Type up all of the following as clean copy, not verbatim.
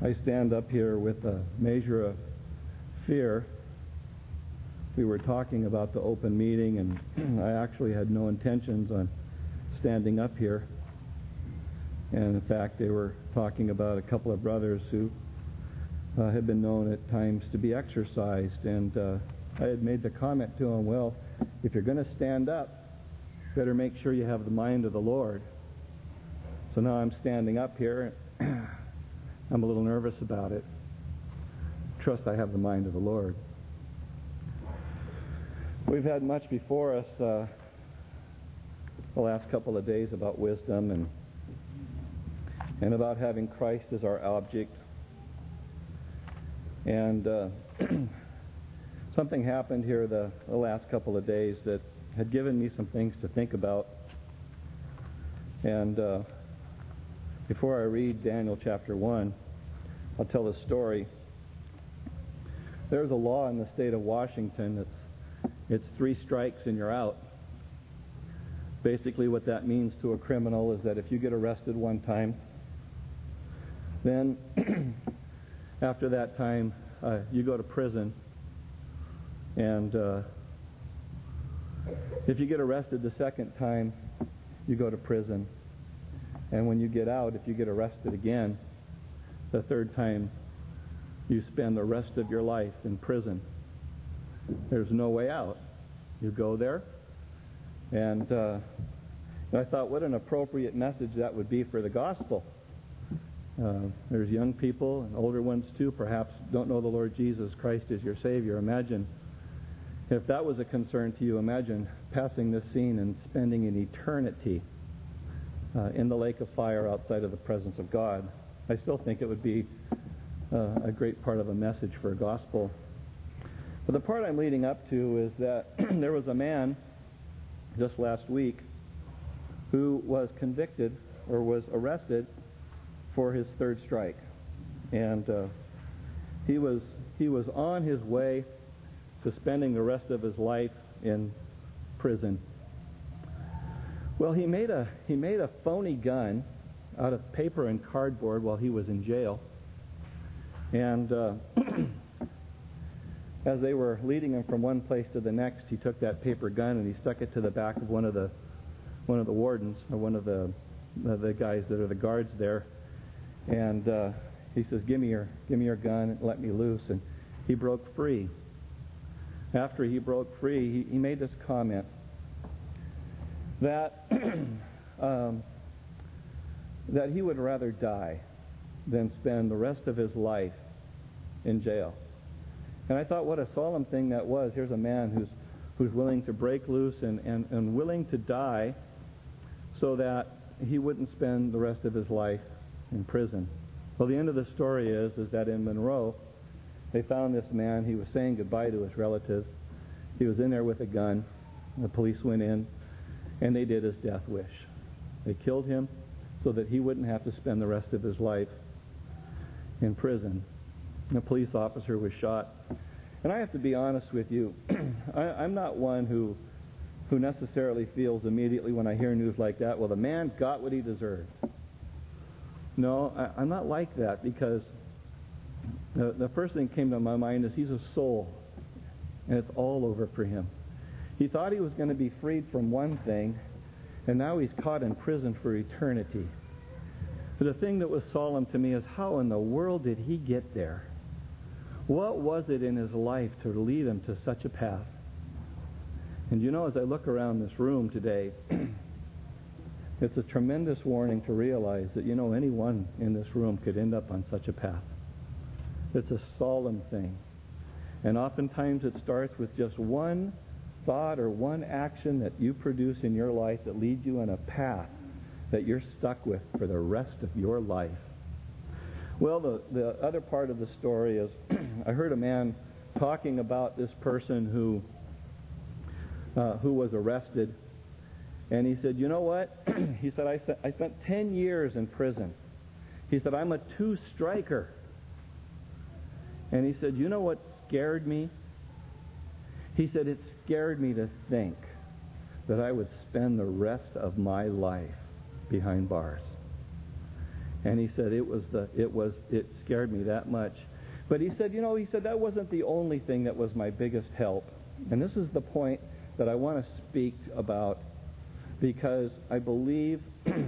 I stand up here with a measure of fear. We were talking about the open meeting, and I actually had no intentions on standing up here. And in fact, they were talking about a couple of brothers who had been known at times to be exorcised. And I had made the comment to them, well, if you're going to stand up, better make sure you have the mind of the Lord. So now I'm standing up here. I'm a little nervous about it. Trust I have the mind of the Lord. We've had much before us the last couple of days about wisdom and about having Christ as our object. And something happened here the last couple of days that had given me some things to think about. And before I read Daniel chapter 1, I'll tell a story. There's a law in the state of Washington that's it's 3 strikes and you're out. Basically what that means to a criminal is that if you get arrested one time, then after that time you go to prison. And if you get arrested the second time, you go to prison. And when you get out, if you get arrested again, the third time, you spend the rest of your life in prison. There's no way out. You go there. And I thought, what an appropriate message that would be for the gospel. There's young people and older ones too, perhaps don't know the Lord Jesus Christ as your Savior. Imagine if that was a concern to you. Imagine passing this scene and spending an eternity in the lake of fire outside of the presence of God. I still think it would be a great part of a message for a gospel. But the part I'm leading up to is that there was a man just last week who was convicted or was arrested for his 3rd strike. And he was on his way to spending the rest of his life in prison. Well, he made a phony gun out of paper and cardboard while he was in jail. And as they were leading him from one place to the next, he took that paper gun and he stuck it to the back of one of the wardens, or one of the guys that are the guards there. And he says, "Give me your gun and let me loose." And he broke free. After he broke free, he made this comment that that he would rather die than spend the rest of his life in jail. And I thought, what a solemn thing that was. Here's a man who's willing to break loose and willing to die so that he wouldn't spend the rest of his life in prison. Well, the end of the story is that in Monroe, they found this man. He was saying goodbye to his relatives. He was in there with a gun. The police went in, and they did his death wish. They killed him so that he wouldn't have to spend the rest of his life in prison. And a police officer was shot. And I have to be honest with you, I'm not one who necessarily feels immediately when I hear news like that, well, the man got what he deserved. No, I'm not like that, because the first thing that came to my mind is he's a soul, and it's all over for him. He thought he was going to be freed from one thing, and now he's caught in prison for eternity. But the thing that was solemn to me is, how in the world did he get there? What was it in his life to lead him to such a path? And you know, as I look around this room today, it's a tremendous warning to realize that, you know, anyone in this room could end up on such a path. It's a solemn thing. And oftentimes it starts with just one thought or one action that you produce in your life that leads you on a path that you're stuck with for the rest of your life. Well, the other part of the story is I heard a man talking about this person who was arrested. And he said, you know what? He said, I spent 10 years in prison. He said, I'm a 2-striker. And he said, you know what scared me? He said, it scared me to think that I would spend the rest of my life behind bars. And he said it scared me that much. But he said, that wasn't the only thing that was my biggest help. And this is the point that I want to speak about, because I believe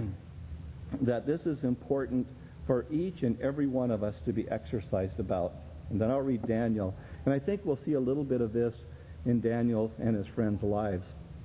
that this is important for each and every one of us to be exercised about. And then I'll read Daniel. And I think we'll see a little bit of this in Daniel and his friends' lives.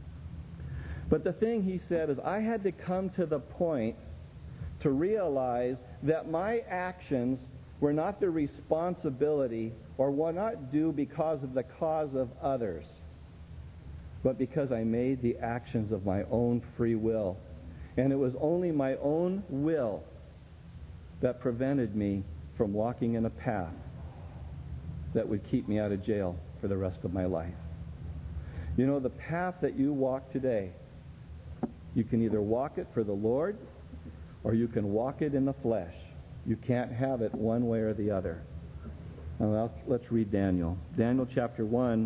But the thing he said is, I had to come to the point to realize that my actions were not the responsibility or were not due because of the cause of others, but because I made the actions of my own free will. And it was only my own will that prevented me from walking in a path that would keep me out of jail for the rest of my life. The path that you walk today, you can either walk it for the Lord or you can walk it in the flesh. You can't have it one way or the other. Now, let's read Daniel. Daniel chapter 1.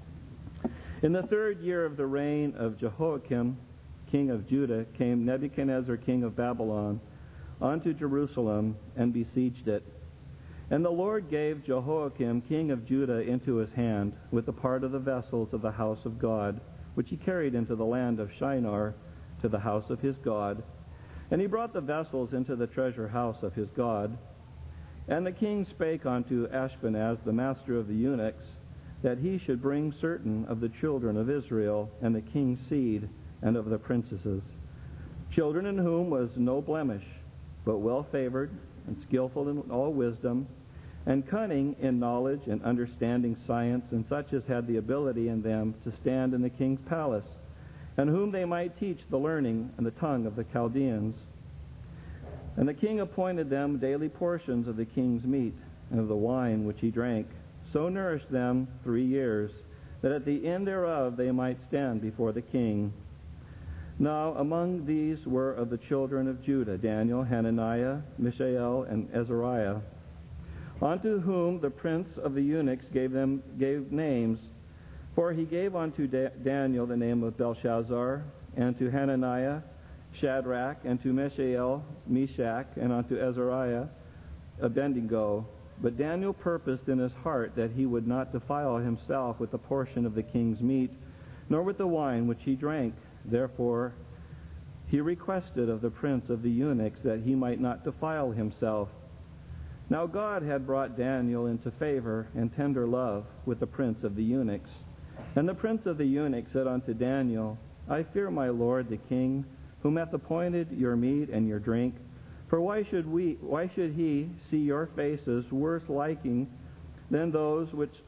In the 3rd year of the reign of Jehoiakim, king of Judah, came Nebuchadnezzar, king of Babylon, unto Jerusalem and besieged it. And the Lord gave Jehoiakim, king of Judah, into his hand, with a part of the vessels of the house of God, which he carried into the land of Shinar, to the house of his God. And he brought the vessels into the treasure house of his God. And the king spake unto Ashpenaz, the master of the eunuchs, that he should bring certain of the children of Israel, and the king's seed, and of the princesses, children in whom was no blemish, but well favored, and skillful in all wisdom, and cunning in knowledge and understanding science, and such as had the ability in them to stand in the king's palace, and whom they might teach the learning and the tongue of the Chaldeans. And the king appointed them daily portions of the king's meat, and of the wine which he drank, so nourished them 3 years, that at the end thereof they might stand before the king. Now among these were of the children of Judah Daniel, Hananiah, Mishael, and Azariah, unto whom the prince of the eunuchs gave names. For he gave unto Daniel the name of Belshazzar, and to Hananiah Shadrach, and to Mishael Meshach, and unto Azariah Abednego. But Daniel purposed in his heart that he would not defile himself with the portion of the king's meat, nor with the wine which he drank. Therefore he requested of the prince of the eunuchs that he might not defile himself. Now God had brought Daniel into favor and tender love with the prince of the eunuchs. And the prince of the eunuchs said unto Daniel, I fear my lord the king, whom hath appointed your meat and your drink. For why should he see your faces worse liking than those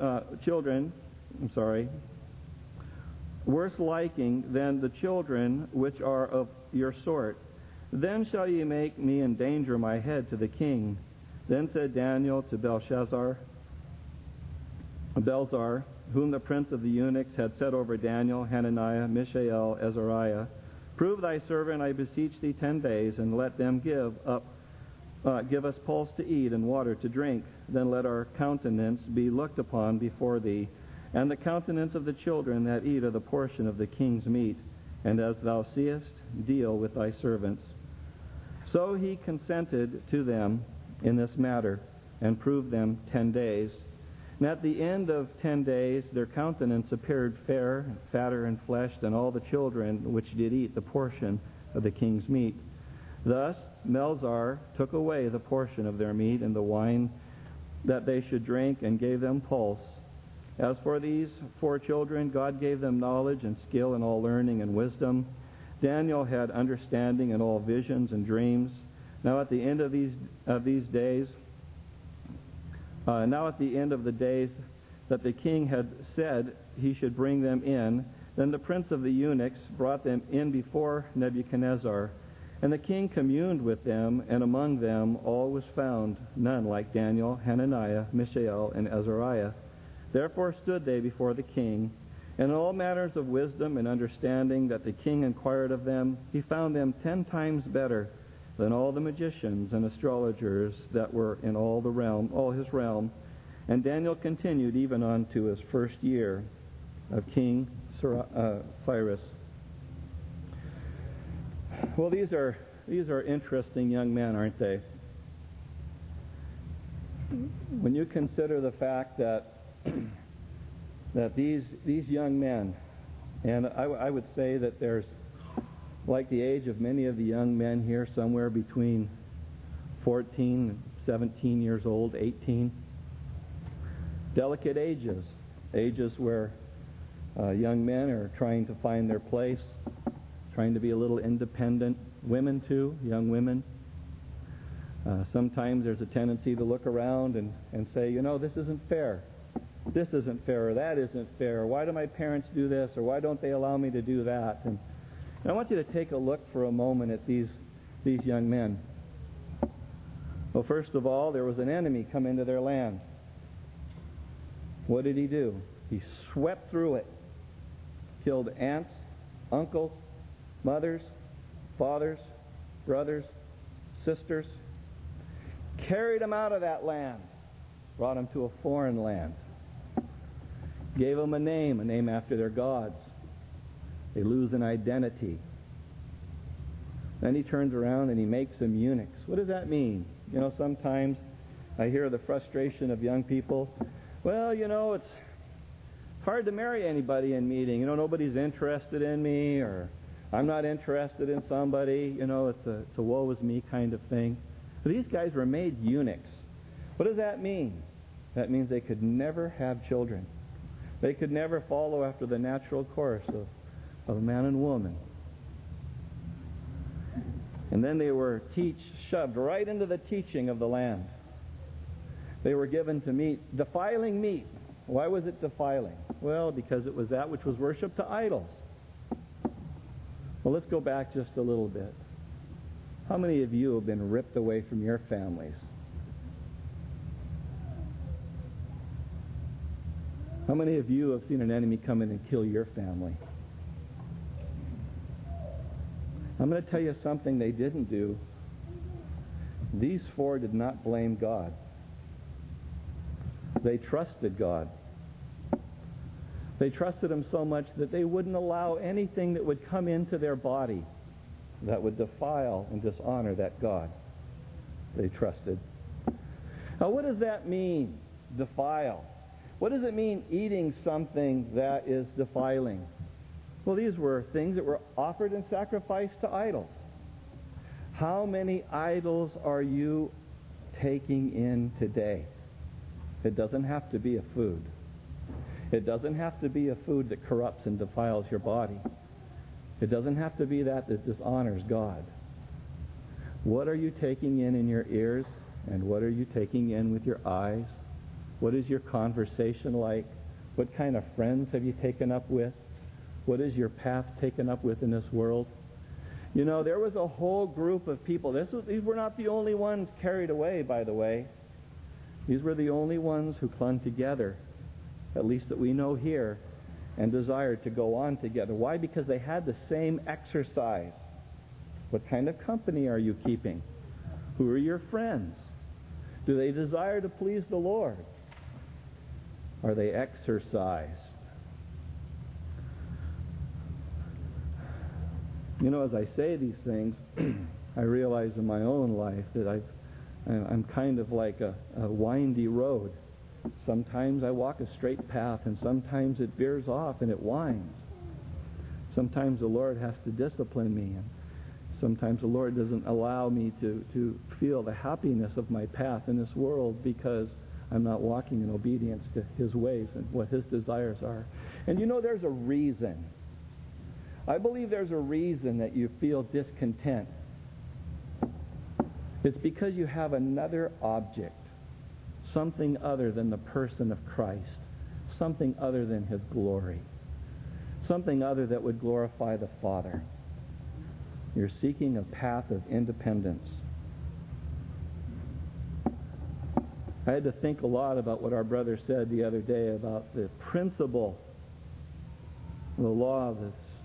worse liking than the children which are of your sort? Then shall ye make me endanger my head to the king. Then said Daniel to Belshazzar, whom the prince of the eunuchs had set over Daniel, Hananiah, Mishael, Azariah, prove thy servant, I beseech thee, 10 days, and let them give us pulse to eat and water to drink. Then let our countenance be looked upon before thee, and the countenance of the children that eat of the portion of the king's meat. And as thou seest, deal with thy servants. So he consented to them in this matter, and proved them 10 days. And at the end of 10 days their countenance appeared fair, fatter and fleshed than all the children which did eat the portion of the king's meat. Thus Melzar took away the portion of their meat and the wine that they should drink, and gave them pulse. As for these 4 children, God gave them knowledge and skill in all learning and wisdom. Daniel had understanding in all visions and dreams. Now at the end of the days that the king had said he should bring them in, then the prince of the eunuchs brought them in before Nebuchadnezzar. And the king communed with them, and among them all was found none like Daniel, Hananiah, Mishael, and Azariah. Therefore stood they before the king, and in all matters of wisdom and understanding that the king inquired of them, he found them 10 times better than all the magicians and astrologers that were in all his realm. And Daniel continued even unto his 1st year of King Cyrus. Well, these are interesting young men, aren't they? when you consider the fact that that these young men, and I would say that there's, like the age of many of the young men here, somewhere between 14 and 17 years old, 18, delicate ages where young men are trying to find their place, trying to be a little independent. Women too, young women. Sometimes there's a tendency to look around and say, this isn't fair. This isn't fair, or that isn't fair, or why do my parents do this, or why don't they allow me to do that? And I want you to take a look for a moment at these young men. Well, first of all, there was an enemy come into their land. What did he do? He swept through it, killed aunts, uncles, mothers, fathers, brothers, sisters, carried them out of that land, brought them to a foreign land, gave them a name after their gods. They lose an identity. Then he turns around and he makes them eunuchs. What does that mean? Sometimes I hear the frustration of young people. Well, it's hard to marry anybody in meeting. Nobody's interested in me, or I'm not interested in somebody. It's a woe is me kind of thing. But these guys were made eunuchs. What does that mean? That means they could never have children. They could never follow after the natural course of man and woman. And then they were shoved right into the teaching of the land. They were given to meat, defiling meat. Why was it defiling? Well, because it was that which was worshipped to idols. Well, let's go back just a little bit. How many of you have been ripped away from your families? How many of you have seen an enemy come in and kill your family? I'm going to tell you something they didn't do. These four did not blame God. They trusted God. They trusted Him so much that they wouldn't allow anything that would come into their body that would defile and dishonor that God. They trusted. Now, what does that mean, defile? What does it mean, eating something that is defiling? Well, these were things that were offered and sacrificed to idols. How many idols are you taking in today? It doesn't have to be a food. It doesn't have to be a food that corrupts and defiles your body. It doesn't have to be that dishonors God. What are you taking in your ears? And what are you taking in with your eyes? What is your conversation like? What kind of friends have you taken up with? What is your path taken up with in this world? There was a whole group of people. These were not the only ones carried away, by the way. These were the only ones who clung together, at least that we know here, and desired to go on together. Why? Because they had the same exercise. What kind of company are you keeping? Who are your friends? Do they desire to please the Lord? Are they exercised? As I say these things, I realize in my own life that I'm kind of like a windy road. Sometimes I walk a straight path, and sometimes it veers off and it winds. Sometimes the Lord has to discipline me, and sometimes the Lord doesn't allow me to feel the happiness of my path in this world because I'm not walking in obedience to His ways and what His desires are. And there's a reason. I believe there's a reason that you feel discontent. It's because you have another object, something other than the person of Christ, something other than His glory, something other that would glorify the Father. You're seeking a path of independence. I had to think a lot about what our brother said the other day about the principle, the law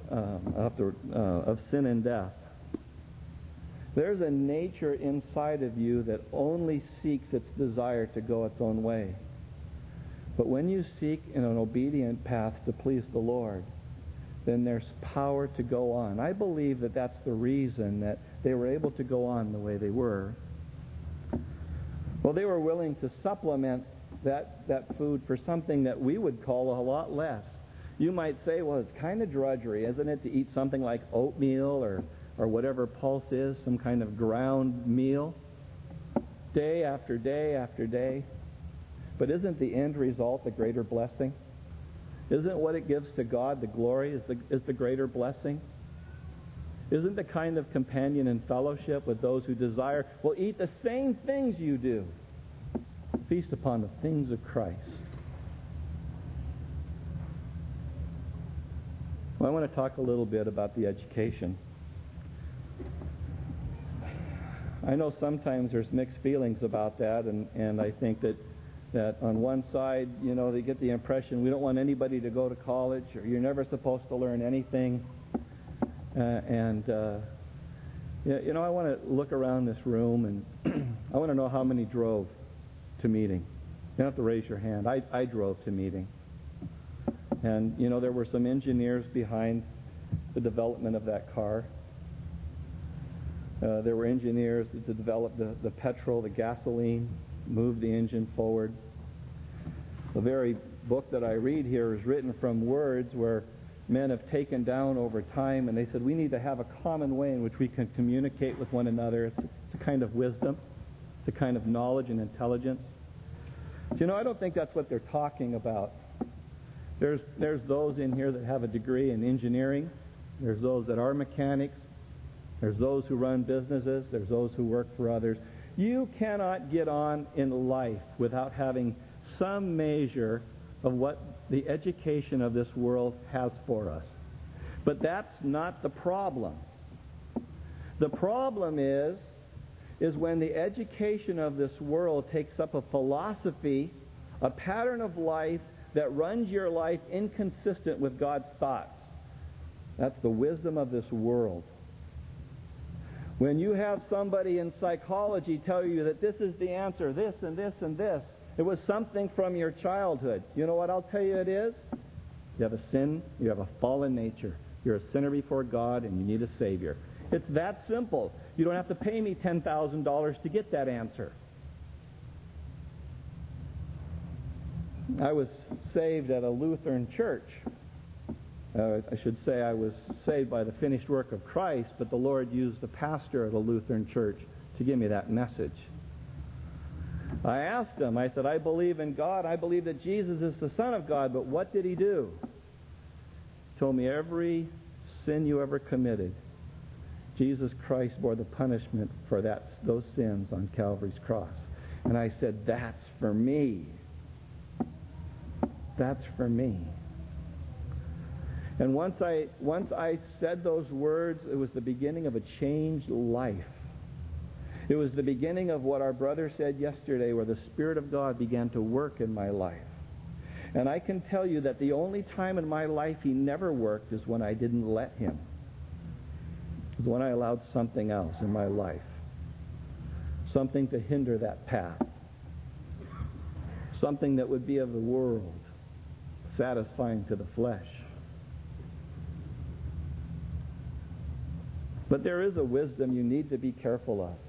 of sin and death. There's a nature inside of you that only seeks its desire to go its own way. But when you seek in an obedient path to please the Lord, then there's power to go on. I believe that that's the reason that they were able to go on the way they were. Well, they were willing to supplement that food for something that we would call a lot less. You might say, well, it's kind of drudgery, isn't it, to eat something like oatmeal or whatever pulse is, some kind of ground meal, day after day after day. But isn't the end result the greater blessing? Isn't what it gives to God the glory is the greater blessing? Isn't the kind of companion and fellowship with those who desire will eat the same things you do? Feast upon the things of Christ. Well, I want to talk a little bit about the education. I know sometimes there's mixed feelings about that, and I think that on one side, they get the impression we don't want anybody to go to college, or you're never supposed to learn anything. I want to look around this room, and I want to know how many drove to meeting. You don't have to raise your hand. I drove to meeting. And, there were some engineers behind the development of that car. There were engineers to develop the petrol, the gasoline, move the engine forward. The very book that I read here is written from words where men have taken down over time, and they said we need to have a common way in which we can communicate with one another. It's a kind of wisdom. It's a kind of knowledge and intelligence. But, I don't think that's what they're talking about. There's those in here that have a degree in engineering. There's those that are mechanics. There's those who run businesses. There's those who work for others. You cannot get on in life without having some measure of what the education of this world has for us. But that's not the problem. The problem is when the education of this world takes up a philosophy, a pattern of life that runs your life inconsistent with God's thoughts. That's the wisdom of this world. When you have somebody in psychology tell you that this is the answer, this and this and this, it was something from your childhood. You know what I'll tell you it is? You have a sin, you have a fallen nature. You're a sinner before God and you need a Savior. It's that simple. You don't have to pay me $10,000 to get that answer. I was saved at a Lutheran church. I should say I was saved by the finished work of Christ, but the Lord used the pastor at a Lutheran church to give me that message. I asked him, I said, I believe in God. I believe that Jesus is the Son of God, but what did He do? He told me every sin you ever committed, Jesus Christ bore the punishment for those sins on Calvary's cross. And I said, that's for me. That's for me. And once I said those words, it was the beginning of a changed life. It was the beginning of what our brother said yesterday, where the Spirit of God began to work in my life. And I can tell you that the only time in my life He never worked is when I didn't let Him. It was when I allowed something else in my life. Something to hinder that path. Something that would be of the world, satisfying to the flesh. But there is a wisdom you need to be careful of.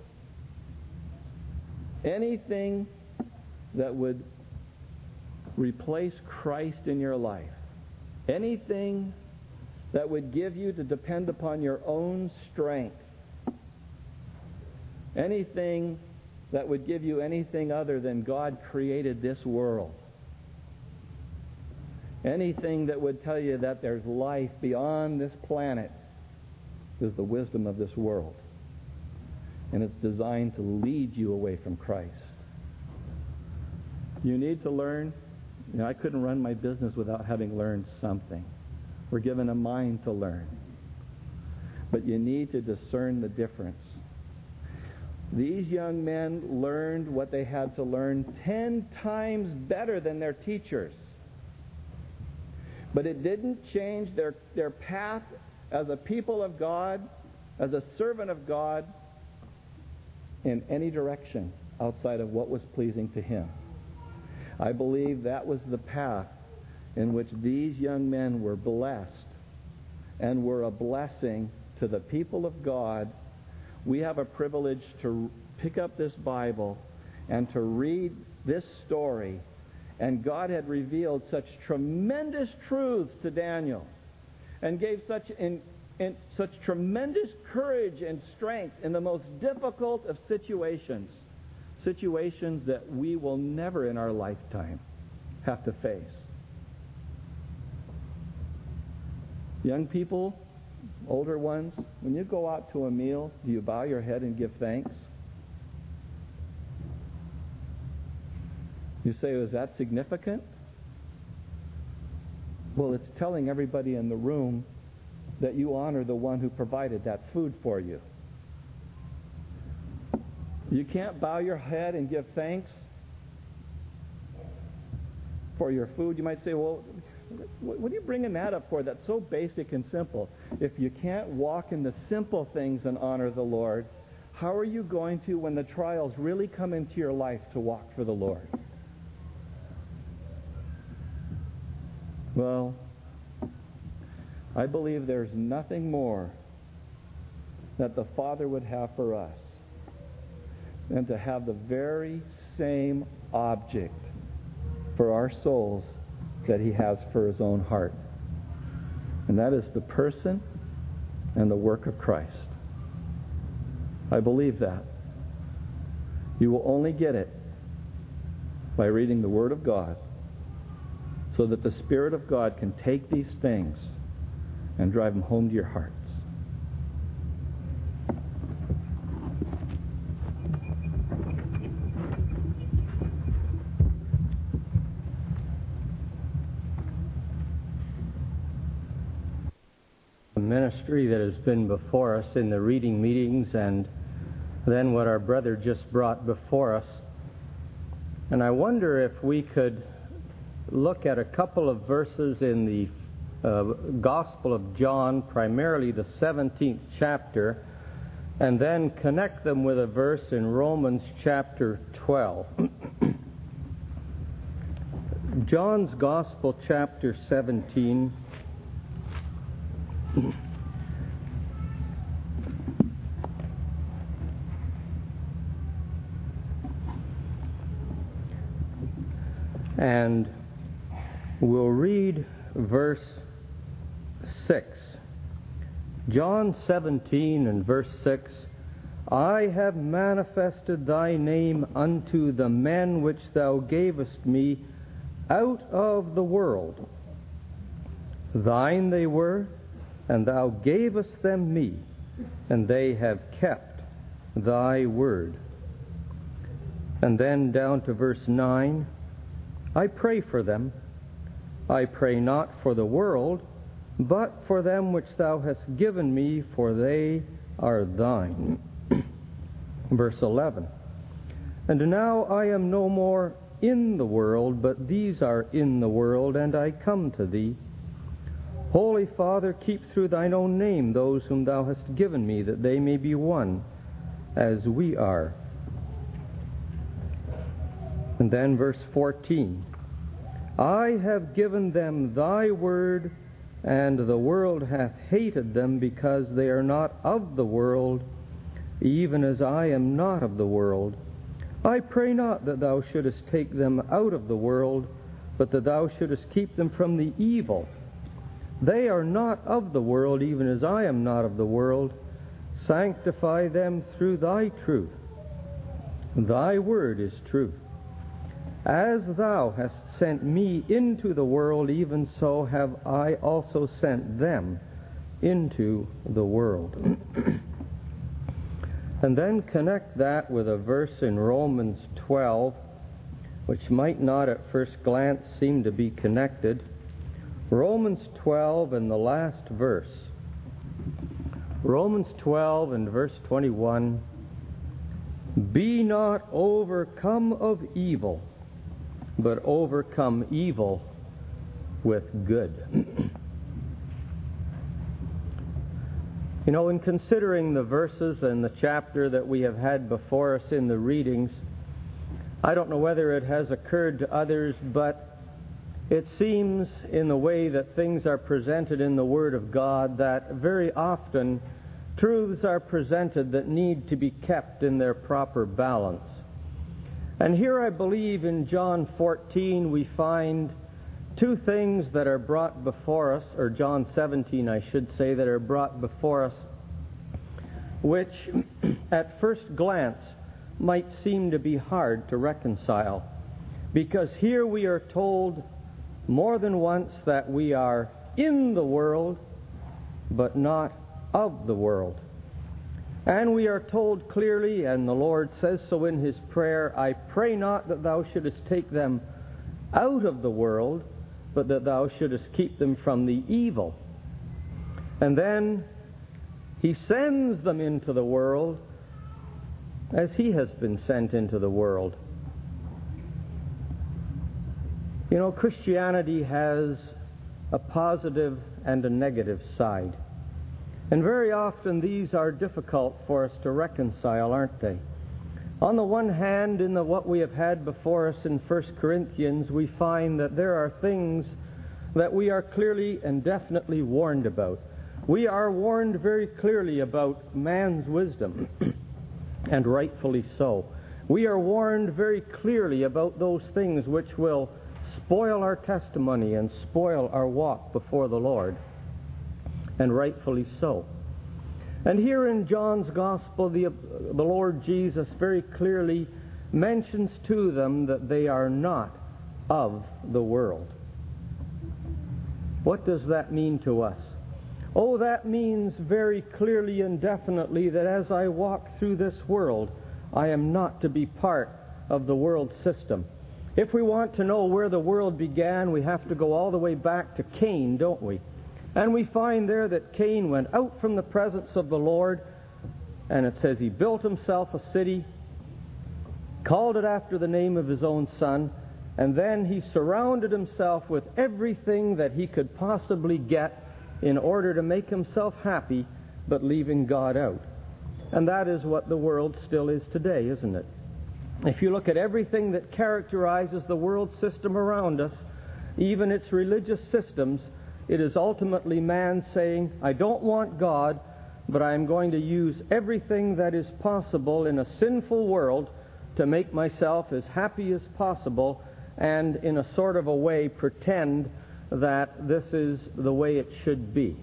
Anything that would replace Christ in your life, anything that would give you to depend upon your own strength, anything that would give you anything other than God created this world, anything that would tell you that there's life beyond this planet, is the wisdom of this world. And it's designed to lead you away from Christ. You need to learn. I couldn't run my business without having learned something. We're given a mind to learn. But you need to discern the difference. These young men learned what they had to learn 10 times better than their teachers. But it didn't change their path as a people of God, as a servant of God, in any direction outside of what was pleasing to Him. I believe that was the path in which these young men were blessed and were a blessing to the people of God. We have a privilege to pick up this Bible and to read this story. And God had revealed such tremendous truths to Daniel and gave such tremendous courage and strength in the most difficult of situations that we will never in our lifetime have to face. Young people, older ones, when you go out to a meal, do you bow your head and give thanks? You say, is that significant? Well, it's telling everybody in the room that you honor the one who provided that food for you. You can't bow your head and give thanks for your food. You might say, well, what are you bringing that up for? That's so basic and simple. If you can't walk in the simple things and honor the Lord, how are you going to, when the trials really come into your life, to walk for the Lord? Well, I believe there's nothing more that the Father would have for us than to have the very same object for our souls that He has for His own heart. And that is the person and the work of Christ. I believe that. You will only get it by reading the Word of God, so that the Spirit of God can take these things and drive them home to your hearts. The ministry that has been before us in the reading meetings, and then what our brother just brought before us. And I wonder if we could look at a couple of verses in the Gospel of John, primarily the 17th chapter, and then connect them with a verse in Romans chapter 12. John's Gospel, chapter 17. And we'll read verse 6. John 17 and verse 6. I have manifested thy name unto the men which thou gavest me out of the world. Thine they were, and thou gavest them me, and they have kept thy word. And then down to verse 9. I pray for them. I pray not for the world, but for them which thou hast given me, for they are thine. Verse 11. And now I am no more in the world, but these are in the world, and I come to thee. Holy Father, keep through thine own name those whom thou hast given me, that they may be one, as we are. And then verse 14. I have given them thy word, and the world hath hated them, because they are not of the world, even as I am not of the world. I pray not that thou shouldest take them out of the world, but that thou shouldest keep them from the evil. They are not of the world, even as I am not of the world. Sanctify them through thy truth. Thy word is truth. As thou hast sent me into the world, even so have I also sent them into the world. And then connect that with a verse in Romans 12, which might not at first glance seem to be connected. Romans 12 and the last verse. Romans 12 and verse 21. Be not overcome of evil, but overcome evil with good. You know, in considering the verses and the chapter that we have had before us in the readings, I don't know whether it has occurred to others, but it seems in the way that things are presented in the Word of God that very often truths are presented that need to be kept in their proper balance. And here I believe in John 14 we find two things that are brought before us, or John 17 I should say, that are brought before us, which at first glance might seem to be hard to reconcile. Because here we are told more than once that we are in the world, but not of the world. And we are told clearly, and the Lord says so in His prayer, I pray not that thou shouldest take them out of the world, but that thou shouldest keep them from the evil. And then He sends them into the world as He has been sent into the world. You know, Christianity has a positive and a negative side. And very often these are difficult for us to reconcile, aren't they? On the one hand, in what we have had before us in 1 Corinthians, we find that there are things that we are clearly and definitely warned about. We are warned very clearly about man's wisdom, and rightfully so. We are warned very clearly about those things which will spoil our testimony and spoil our walk before the Lord, and rightfully so. And here in John's Gospel, the Lord Jesus very clearly mentions to them that they are not of the world. What does that mean to us? Oh, that means very clearly and definitely that as I walk through this world, I am not to be part of the world system. If we want to know where the world began, we have to go all the way back to Cain, don't we? And we find there that Cain went out from the presence of the Lord, and it says he built himself a city, called it after the name of his own son, and then he surrounded himself with everything that he could possibly get in order to make himself happy, but leaving God out. And that is what the world still is today, isn't it? If you look at everything that characterizes the world system around us, even its religious systems, it is ultimately man saying, I don't want God, but I am going to use everything that is possible in a sinful world to make myself as happy as possible, and in a sort of a way pretend that this is the way it should be.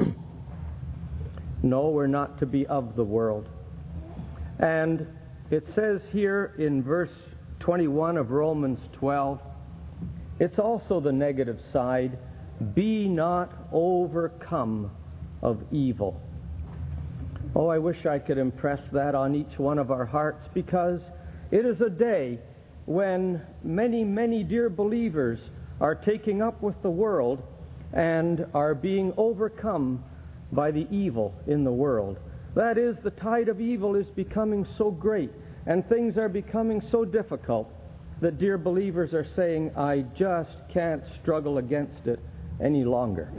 No, we're not to be of the world. And it says here in verse 21 of Romans 12, it's also the negative side, be not overcome of evil. Oh, I wish I could impress that on each one of our hearts, because it is a day when many, many dear believers are taking up with the world and are being overcome by the evil in the world. That is, the tide of evil is becoming so great and things are becoming so difficult that dear believers are saying, I just can't struggle against it any longer.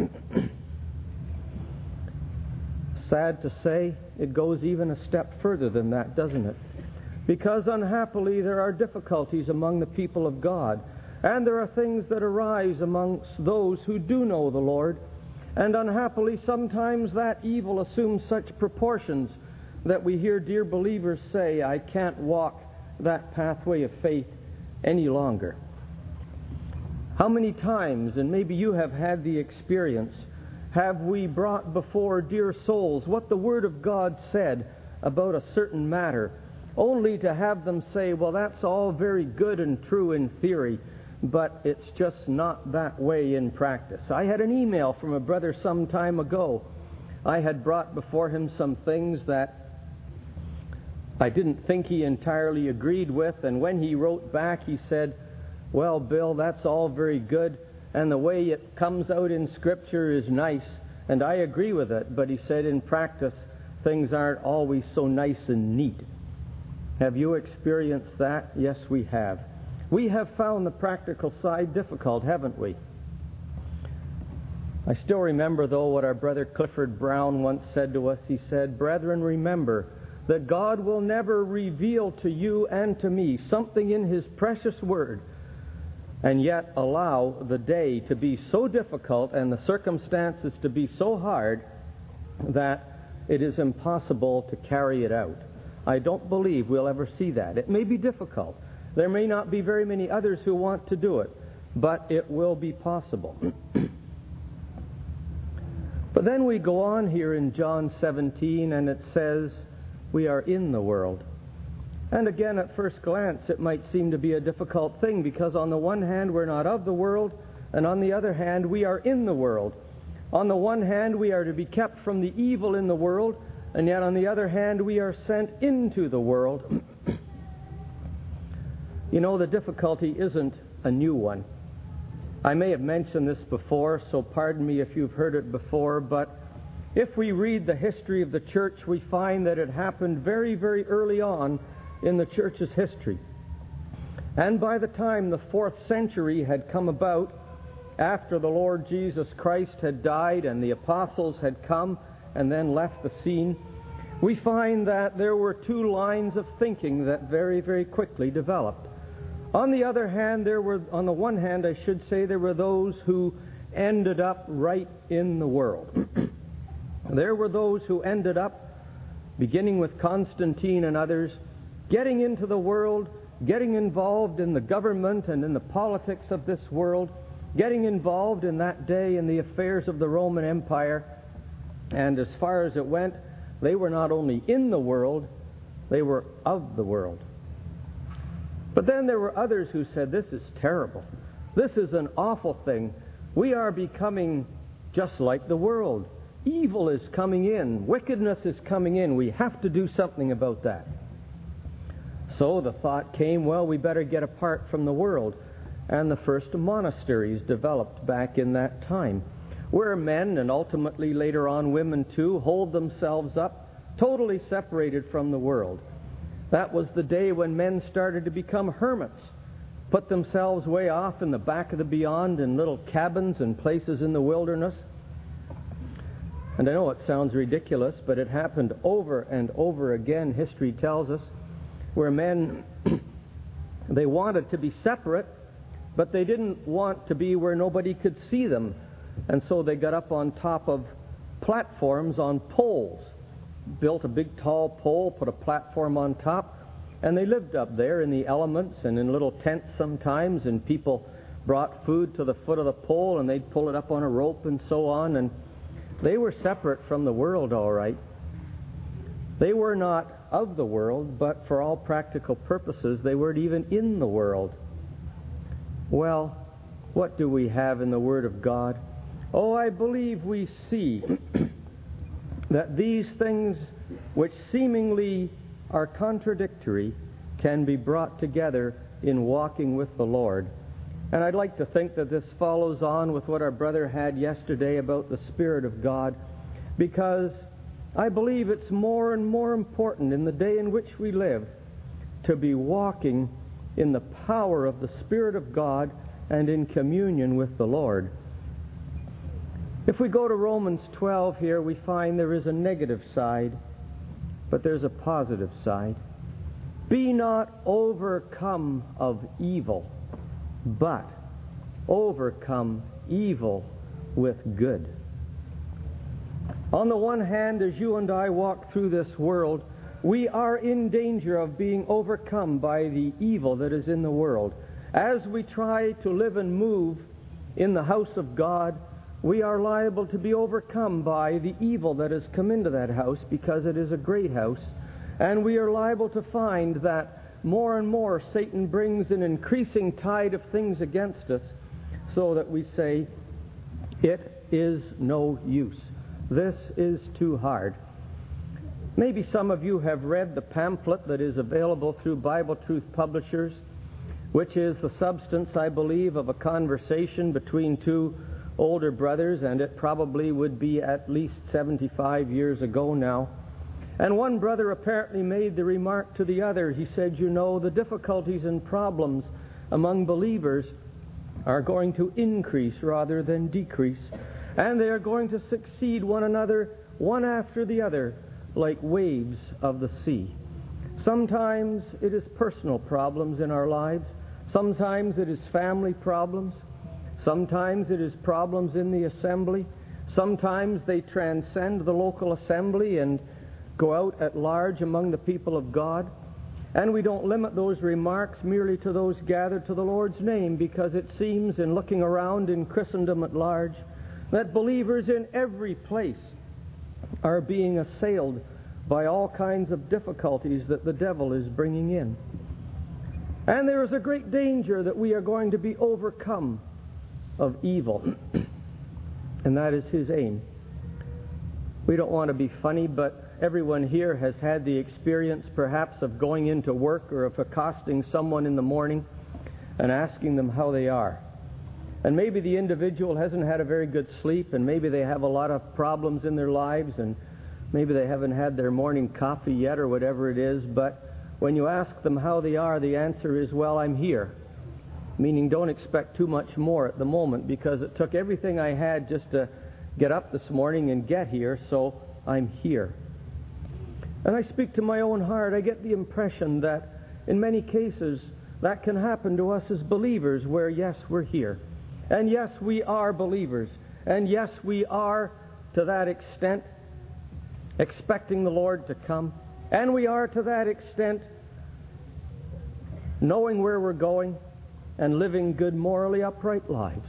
Sad to say, it goes even a step further than that, doesn't it? Because unhappily there are difficulties among the people of God, and there are things that arise amongst those who do know the Lord, and unhappily sometimes that evil assumes such proportions that we hear dear believers say, I can't walk that pathway of faith any longer. How many times, and maybe you have had the experience, have we brought before dear souls what the Word of God said about a certain matter, only to have them say, well, that's all very good and true in theory, but it's just not that way in practice. I had an email from a brother some time ago. I had brought before him some things that I didn't think he entirely agreed with, and when he wrote back, he said, well, Bill, that's all very good, and the way it comes out in Scripture is nice, and I agree with it, but he said in practice, things aren't always so nice and neat. Have you experienced that? Yes, we have. We have found the practical side difficult, haven't we? I still remember, though, what our brother Clifford Brown once said to us. He said, brethren, remember that God will never reveal to you and to me something in His precious Word and yet allow the day to be so difficult and the circumstances to be so hard that it is impossible to carry it out. I don't believe we'll ever see that. It may be difficult, There may not be very many others who want to do it, but it will be possible. But then we go on here in John 17, and it says, we are in the world. And again, at first glance, it might seem to be a difficult thing, because on the one hand, we're not of the world, and on the other hand, we are in the world. On the one hand, we are to be kept from the evil in the world, and yet on the other hand, we are sent into the world. You know, the difficulty isn't a new one. I may have mentioned this before, so pardon me if you've heard it before, but if we read the history of the church, we find that it happened very, very early on in the church's history. And by the time the 4th century had come about, after the Lord Jesus Christ had died and the apostles had come and then left the scene, we find that there were two lines of thinking that very, very quickly developed. On the other hand, on the one hand, I should say, there were those who ended up right in the world. There were those who ended up, beginning with Constantine and others, getting into the world, getting involved in the government and in the politics of this world, getting involved in that day in the affairs of the Roman Empire. And as far as it went, they were not only in the world, they were of the world. But then there were others who said, this is terrible. This is an awful thing. We are becoming just like the world. Evil is coming in. Wickedness is coming in. We have to do something about that. So the thought came, well, we better get apart from the world. And the first monasteries developed back in that time, where men, and ultimately later on women too, hold themselves up, totally separated from the world. That was the day when men started to become hermits, put themselves way off in the back of the beyond in little cabins and places in the wilderness. And I know it sounds ridiculous, but it happened over and over again, history tells us, where men, they wanted to be separate, but they didn't want to be where nobody could see them. And so they got up on top of platforms on poles, built a big tall pole, put a platform on top, and they lived up there in the elements and in little tents sometimes, and people brought food to the foot of the pole and they'd pull it up on a rope and so on, and they were separate from the world, all right. They were not of the world, but for all practical purposes, they weren't even in the world. Well, what do we have in the Word of God? Oh, I believe we see that these things which seemingly are contradictory can be brought together in walking with the Lord. And I'd like to think that this follows on with what our brother had yesterday about the Spirit of God, because I believe it's more and more important in the day in which we live to be walking in the power of the Spirit of God and in communion with the Lord. If we go to Romans 12 here, we find there is a negative side, but there's a positive side. Be not overcome of evil, but overcome evil with good. On the one hand, as you and I walk through this world, we are in danger of being overcome by the evil that is in the world. As we try to live and move in the house of God, we are liable to be overcome by the evil that has come into that house, because it is a great house. And we are liable to find that more and more Satan brings an increasing tide of things against us, so that we say, it is no use. This is too hard. Maybe some of you have read the pamphlet that is available through Bible Truth Publishers, which is the substance, I believe, of a conversation between two older brothers, and it probably would be at least 75 years ago now. And one brother apparently made the remark to the other. He said, you know, the difficulties and problems among believers are going to increase rather than decrease, and they are going to succeed one another, one after the other, like waves of the sea. Sometimes it is personal problems in our lives. Sometimes it is family problems. Sometimes it is problems in the assembly. Sometimes they transcend the local assembly and go out at large among the people of God. And we don't limit those remarks merely to those gathered to the Lord's name, because it seems, in looking around in Christendom at large, that believers in every place are being assailed by all kinds of difficulties that the devil is bringing in. And there is a great danger that we are going to be overcome of evil. And that is his aim. We don't want to be funny, but everyone here has had the experience perhaps of going into work or of accosting someone in the morning and asking them how they are. And maybe the individual hasn't had a very good sleep, and maybe they have a lot of problems in their lives, and maybe they haven't had their morning coffee yet or whatever it is, but when you ask them how they are, the answer is, well, I'm here. Meaning, don't expect too much more at the moment, because it took everything I had just to get up this morning and get here, so I'm here. And I speak to my own heart. I get the impression that in many cases that can happen to us as believers, where yes, we're here. And yes, we are believers. And yes, we are, to that extent, expecting the Lord to come. And we are, to that extent, knowing where we're going and living good, morally upright lives.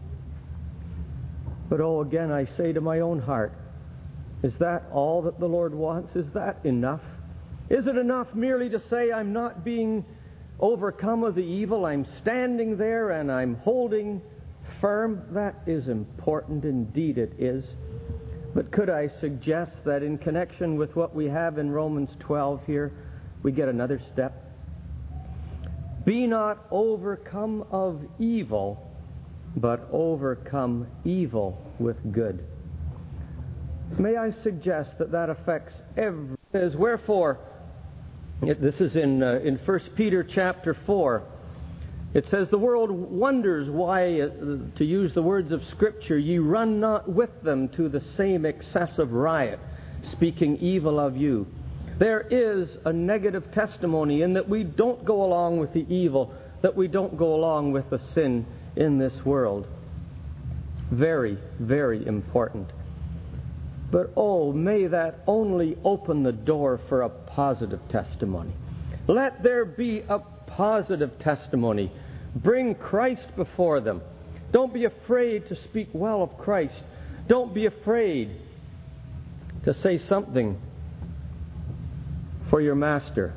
But oh, again, I say to my own heart, is that all that the Lord wants? Is that enough? Is it enough merely to say I'm not being overcome of the evil, I'm standing there and I'm holding firm? That is important, indeed it is. But could I suggest that in connection with what we have in Romans 12 here, we get another step? Be not overcome of evil, but overcome evil with good. May I suggest that that affects every... Wherefore, this is in 1 Peter chapter 4. It says, the world wonders why, to use the words of Scripture, ye run not with them to the same excessive riot, speaking evil of you. There is a negative testimony in that we don't go along with the evil, that we don't go along with the sin in this world. Very, very important. But oh, may that only open the door for a positive testimony. Let there be a positive testimony. Bring Christ before them. Don't be afraid to speak well of Christ. Don't be afraid to say something for your master.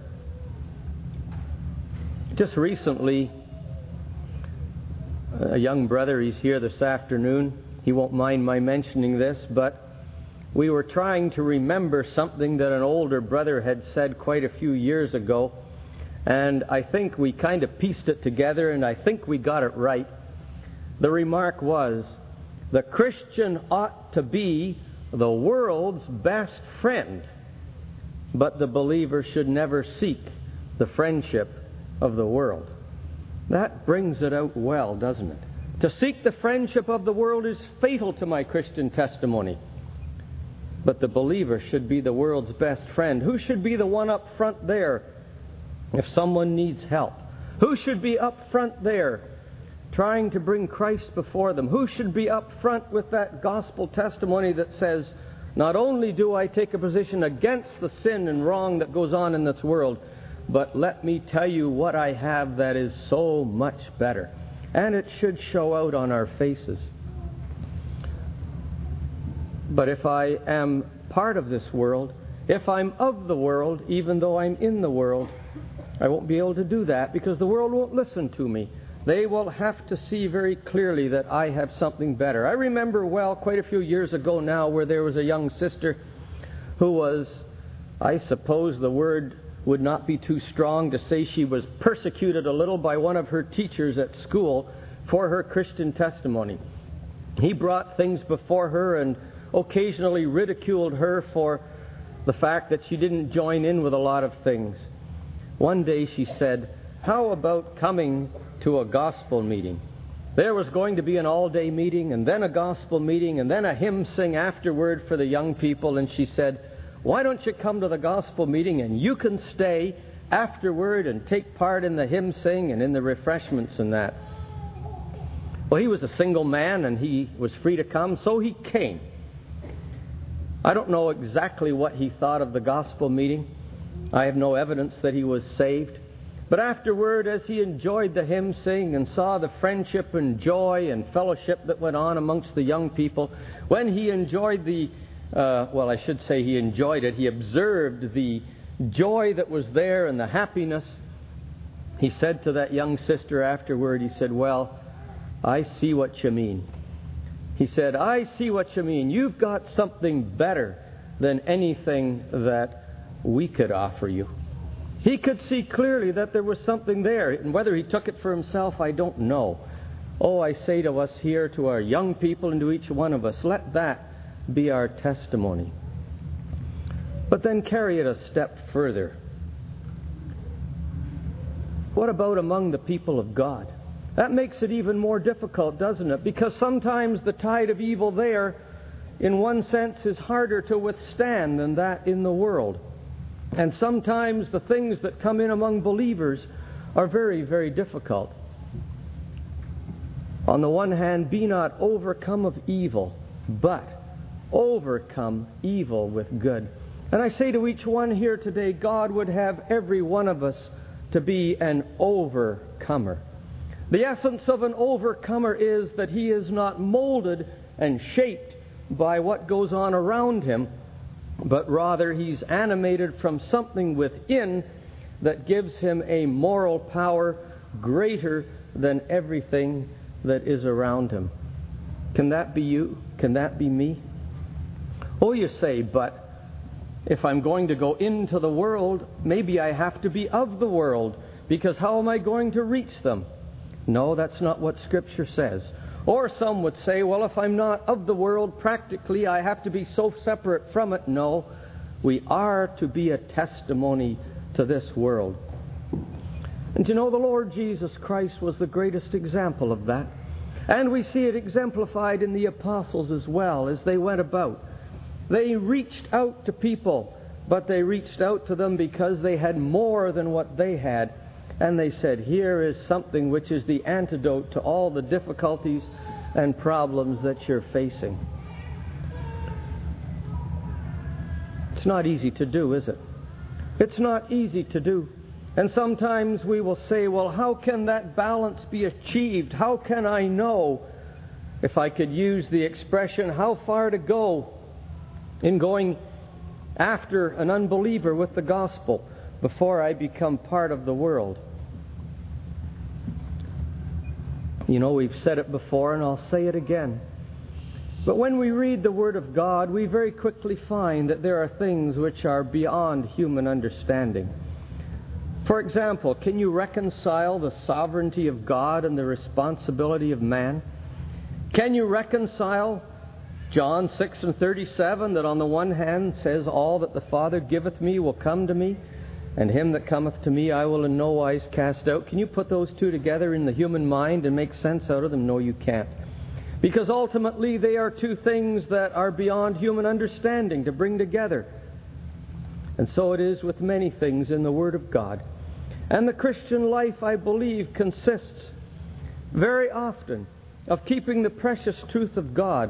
Just recently, a young brother, he's here this afternoon. He won't mind my mentioning this, but we were trying to remember something that an older brother had said quite a few years ago. And I think we kind of pieced it together, and I think we got it right. The remark was, the Christian ought to be the world's best friend, but the believer should never seek the friendship of the world. That brings it out well, doesn't it? To seek the friendship of the world is fatal to my Christian testimony. But the believer should be the world's best friend. Who should be the one up front there if someone needs help? Who should be up front there trying to bring Christ before them? Who should be up front with that gospel testimony that says, not only do I take a position against the sin and wrong that goes on in this world, but let me tell you what I have that is so much better. And it should show out on our faces. But if I am part of this world, if I'm of the world, even though I'm in the world, I won't be able to do that because the world won't listen to me. They will have to see very clearly that I have something better. I remember well quite a few years ago now where there was a young sister who was, I suppose the word would not be too strong to say she was persecuted a little by one of her teachers at school for her Christian testimony. He brought things before her and occasionally ridiculed her for the fact that she didn't join in with a lot of things. One day she said, how about coming to a gospel meeting? There was going to be an all-day meeting and then a gospel meeting and then a hymn sing afterward for the young people. And she said, why don't you come to the gospel meeting and you can stay afterward and take part in the hymn sing and in the refreshments and that. Well, he was a single man and he was free to come, so he came. I don't know exactly what he thought of the gospel meeting, I have no evidence that he was saved. But afterward, as he enjoyed the hymn sing and saw the friendship and joy and fellowship that went on amongst the young people, when he enjoyed he observed the joy that was there and the happiness, he said to that young sister afterward, he said, "Well, I see what you mean." He said, "I see what you mean. You've got something better than anything that we could offer you." He could see clearly that there was something there, and whether he took it for himself, I don't know. Oh, I say to us here, to our young people and to each one of us, let that be our testimony. But then carry it a step further. What about among the people of God? That makes it even more difficult, doesn't it? Because sometimes the tide of evil there, in one sense, is harder to withstand than that in the world. And sometimes the things that come in among believers are very, very difficult. On the one hand, be not overcome of evil, but overcome evil with good. And I say to each one here today, God would have every one of us to be an overcomer. The essence of an overcomer is that he is not molded and shaped by what goes on around him, but rather he's animated from something within that gives him a moral power greater than everything that is around him. Can that be you? Can that be me? Oh, you say, but if I'm going to go into the world, maybe I have to be of the world, because how am I going to reach them? No, that's not what Scripture says. Or some would say, well, if I'm not of the world, practically I have to be so separate from it. No, we are to be a testimony to this world. And you know, the Lord Jesus Christ was the greatest example of that. And we see it exemplified in the apostles as well as they went about. They reached out to people, but they reached out to them because they had more than what they had. And they said, here is something which is the antidote to all the difficulties and problems that you're facing. It's not easy to do, is it? It's not easy to do. And sometimes we will say, well, how can that balance be achieved? How can I know, if I could use the expression, how far to go in going after an unbeliever with the gospel before I become part of the world? You know, we've said it before, and I'll say it again. But when we read the Word of God, we very quickly find that there are things which are beyond human understanding. For example, can you reconcile the sovereignty of God and the responsibility of man? Can you reconcile John 6:37, that on the one hand says, all that the Father giveth me will come to me, and him that cometh to me I will in no wise cast out? Can you put those two together in the human mind and make sense out of them? No, you can't. Because ultimately they are two things that are beyond human understanding to bring together. And so it is with many things in the Word of God. And the Christian life, I believe, consists very often of keeping the precious truth of God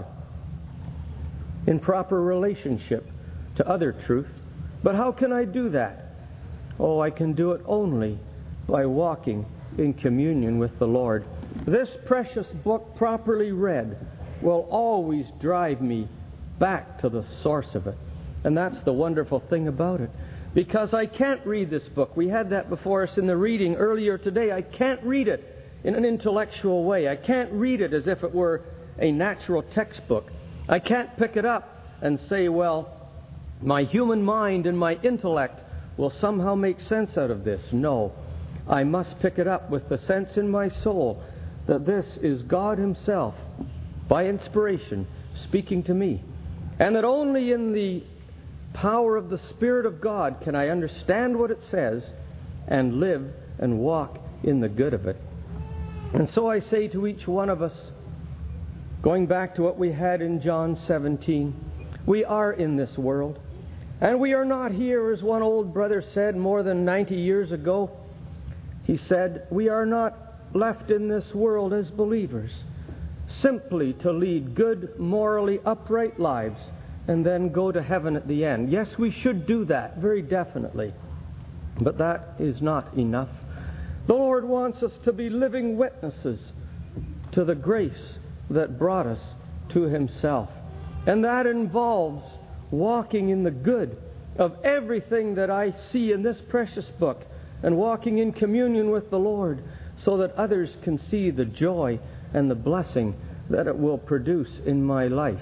in proper relationship to other truth. But how can I do that? Oh, I can do it only by walking in communion with the Lord. This precious book, properly read, will always drive me back to the source of it. And that's the wonderful thing about it. Because I can't read this book. We had that before us in the reading earlier today. I can't read it in an intellectual way. I can't read it as if it were a natural textbook. I can't pick it up and say, well, my human mind and my intellect will somehow make sense out of this. No, I must pick it up with the sense in my soul that this is God Himself, by inspiration, speaking to me. And that only in the power of the Spirit of God can I understand what it says and live and walk in the good of it. And so I say to each one of us, going back to what we had in John 17, we are in this world. And we are not here, as one old brother said more than 90 years ago. He said, we are not left in this world as believers simply to lead good, morally upright lives and then go to heaven at the end. Yes, we should do that, very definitely. But that is not enough. The Lord wants us to be living witnesses to the grace that brought us to Himself. And that involves walking in the good of everything that I see in this precious book, and walking in communion with the Lord so that others can see the joy and the blessing that it will produce in my life.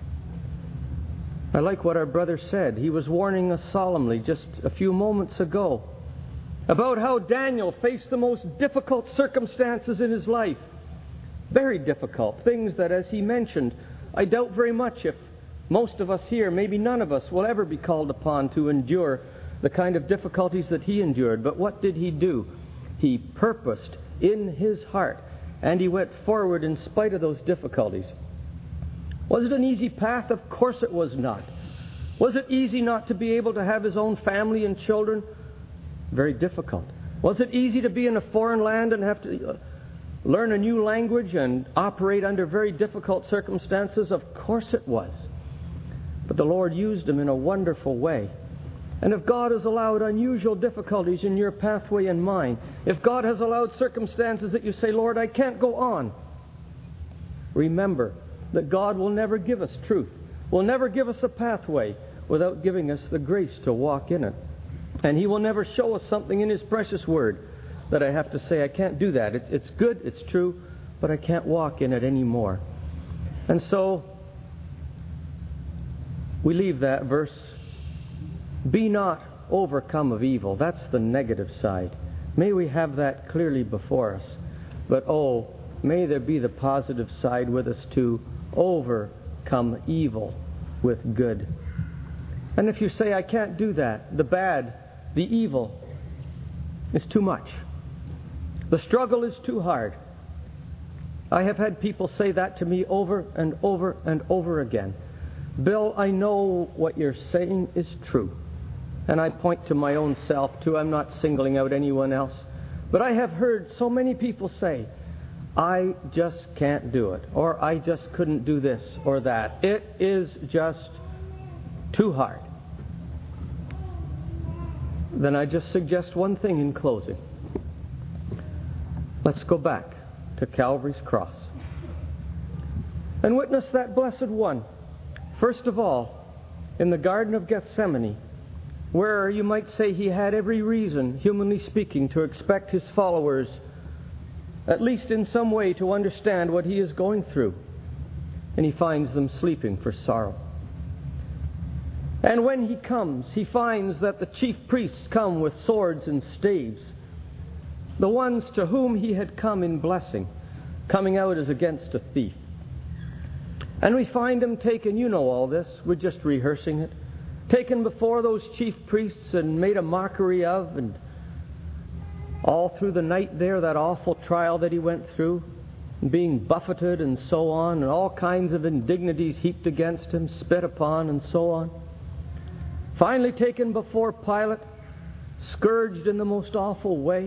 I like what our brother said. He was warning us solemnly just a few moments ago about how Daniel faced the most difficult circumstances in his life. Very difficult. Things that, as he mentioned, I doubt very much if most of us here, maybe none of us, will ever be called upon to endure the kind of difficulties that he endured. But what did he do? He purposed in his heart, and he went forward in spite of those difficulties. Was it an easy path? Of course it was not. Was it easy not to be able to have his own family and children? Very difficult. Was it easy to be in a foreign land and have to learn a new language and operate under very difficult circumstances? Of course it was. But the Lord used him in a wonderful way. And if God has allowed unusual difficulties in your pathway and mine, if God has allowed circumstances that you say, Lord, I can't go on, remember that God will never give us truth, will never give us a pathway without giving us the grace to walk in it. And He will never show us something in His precious Word that I have to say, I can't do that. It's good, it's true, but I can't walk in it anymore. And so we leave that verse. Be not overcome of evil. That's the negative side. May we have that clearly before us. But may there be the positive side with us to overcome evil with good. And if you say, I can't do that, the bad, the evil is too much. The struggle is too hard. I have had people say that to me over and over and over again. Bill, I know what you're saying is true. And I point to my own self too. I'm not singling out anyone else. But I have heard so many people say, I just can't do it. Or I just couldn't do this or that. It is just too hard. Then I just suggest one thing in closing. Let's go back to Calvary's cross and witness that blessed one. First of all, in the Garden of Gethsemane, where you might say he had every reason, humanly speaking, to expect his followers, at least in some way, to understand what he is going through. And he finds them sleeping for sorrow. And when he comes, he finds that the chief priests come with swords and staves. The ones to whom he had come in blessing, coming out as against a thief. And we find him taken, you know all this, we're just rehearsing it, taken before those chief priests and made a mockery of, and all through the night there, that awful trial that he went through, being buffeted and so on, and all kinds of indignities heaped against him, spit upon and so on. Finally taken before Pilate, scourged in the most awful way,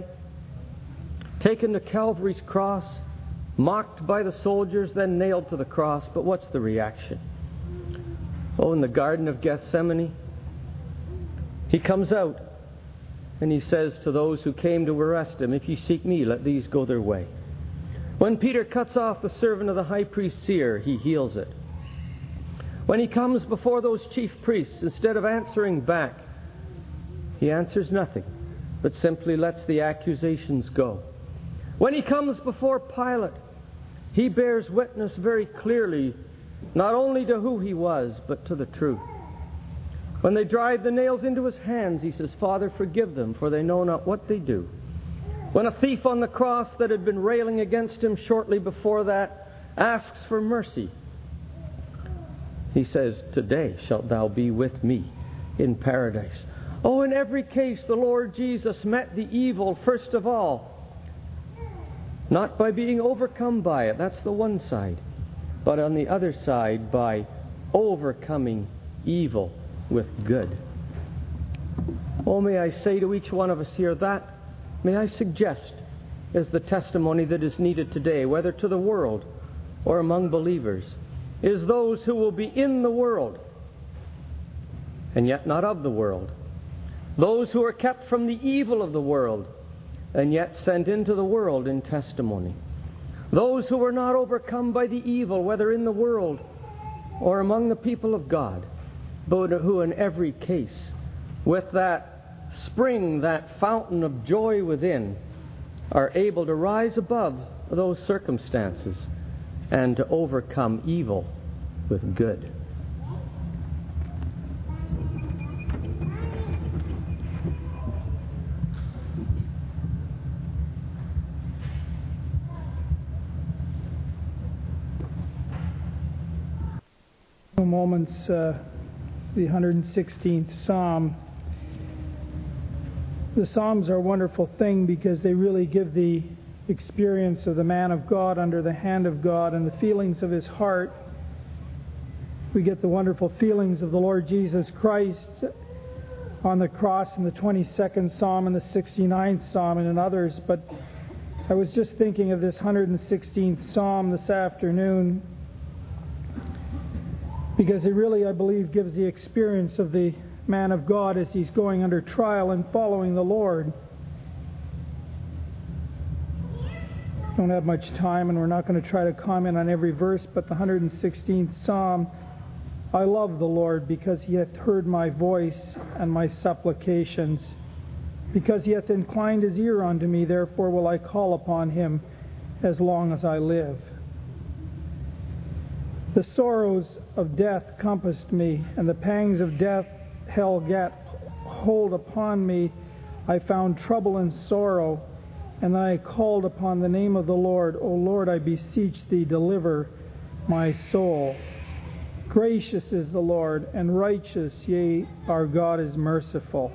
taken to Calvary's cross, mocked by the soldiers, then nailed to the cross. But what's the reaction? In the Garden of Gethsemane, he comes out and he says to those who came to arrest him, if you seek me, let these go their way. When Peter cuts off the servant of the high priest's ear, he heals it. When he comes before those chief priests, instead of answering back, he answers nothing, but simply lets the accusations go. When he comes before Pilate, he bears witness very clearly, not only to who he was, but to the truth. When they drive the nails into his hands, he says, Father, forgive them, for they know not what they do. When a thief on the cross that had been railing against him shortly before that asks for mercy, he says, today shalt thou be with me in paradise. In every case, the Lord Jesus met the evil, first of all, not by being overcome by it, that's the one side, but on the other side, by overcoming evil with good. May I say to each one of us here that, may I suggest, is the testimony that is needed today, whether to the world or among believers, is those who will be in the world, and yet not of the world, those who are kept from the evil of the world, and yet sent into the world in testimony. Those who were not overcome by the evil, whether in the world or among the people of God, but who in every case, with that spring, that fountain of joy within, are able to rise above those circumstances and to overcome evil with good. Moments, the 116th Psalm. The Psalms are a wonderful thing because they really give the experience of the man of God under the hand of God and the feelings of his heart. We get the wonderful feelings of the Lord Jesus Christ on the cross in the 22nd Psalm and the 69th Psalm and in others. But I was just thinking of this 116th Psalm this afternoon, because it really, I believe, gives the experience of the man of God as he's going under trial and following the Lord. Don't have much time, and we're not going to try to comment on every verse, but the 116th Psalm, I love the Lord because he hath heard my voice and my supplications. Because he hath inclined his ear unto me, therefore will I call upon him as long as I live. The sorrows of death compassed me, and the pangs of death hell gat hold upon me. I found trouble and sorrow, and I called upon the name of the Lord. O Lord, I beseech thee, deliver my soul. Gracious is the Lord, and righteous, yea, our God is merciful.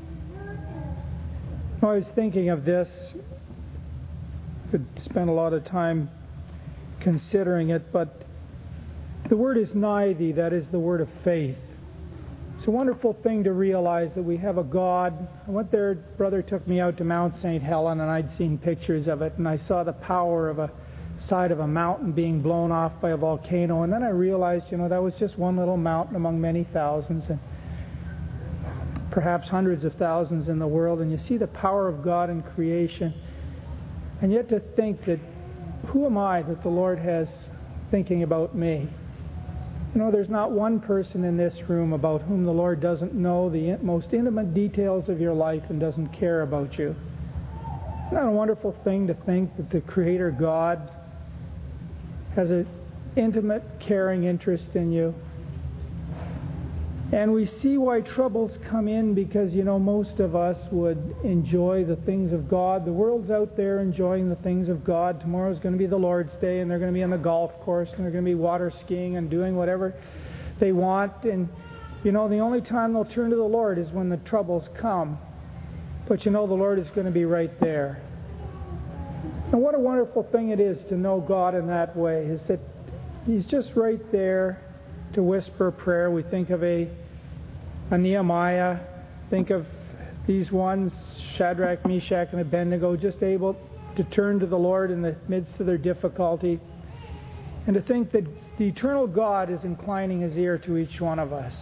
I was thinking of this. Could spend a lot of time considering it, but the word is nigh thee, that is the word of faith. It's a wonderful thing to realize that we have a God. I went there, brother took me out to Mount St. Helen, and I'd seen pictures of it, and I saw the power of a side of a mountain being blown off by a volcano, and then I realized, that was just one little mountain among many thousands, and perhaps hundreds of thousands in the world, and you see the power of God in creation, and yet to think that, who am I that the Lord has thinking about me? There's not one person in this room about whom the Lord doesn't know the most intimate details of your life and doesn't care about you. Isn't that a wonderful thing to think that the Creator God has an intimate, caring interest in you? And we see why troubles come in because, most of us would enjoy the things of God. The world's out there enjoying the things of God. Tomorrow's going to be the Lord's Day, and they're going to be on the golf course, and they're going to be water skiing and doing whatever they want. And, the only time they'll turn to the Lord is when the troubles come. But, the Lord is going to be right there. And what a wonderful thing it is to know God in that way, is that He's just right there to whisper a prayer. We think of a Nehemiah, think of these ones, Shadrach, Meshach, and Abednego, just able to turn to the Lord in the midst of their difficulty, and to think that the eternal God is inclining His ear to each one of us.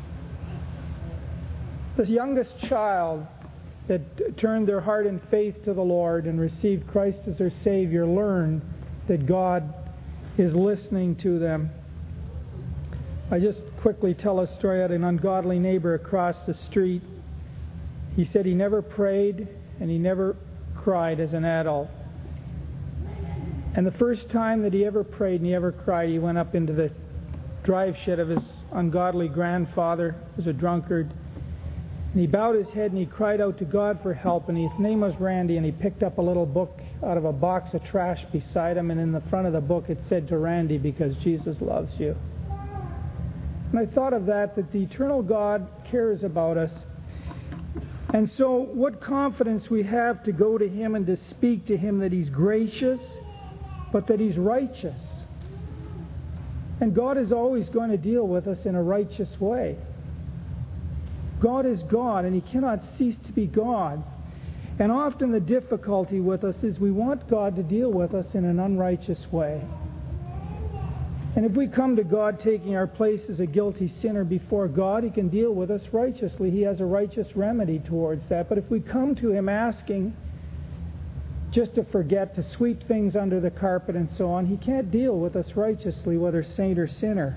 The youngest child that turned their heart in faith to the Lord and received Christ as their Savior learned that God is listening to them. I just quickly tell a story. I had an ungodly neighbor across the street. He said he never prayed and he never cried as an adult. And the first time that he ever prayed and he ever cried, he went up into the drive shed of his ungodly grandfather, who was a drunkard. And he bowed his head and he cried out to God for help. And his name was Randy, and he picked up a little book out of a box of trash beside him. And in the front of the book it said, "To Randy, because Jesus loves you." And I thought of that the eternal God cares about us. And so what confidence we have to go to Him and to speak to Him that He's gracious, but that He's righteous. And God is always going to deal with us in a righteous way. God is God, and He cannot cease to be God. And often the difficulty with us is we want God to deal with us in an unrighteous way. And if we come to God taking our place as a guilty sinner before God, He can deal with us righteously. He has a righteous remedy towards that. But if we come to Him asking just to forget, to sweep things under the carpet and so on, He can't deal with us righteously, whether saint or sinner.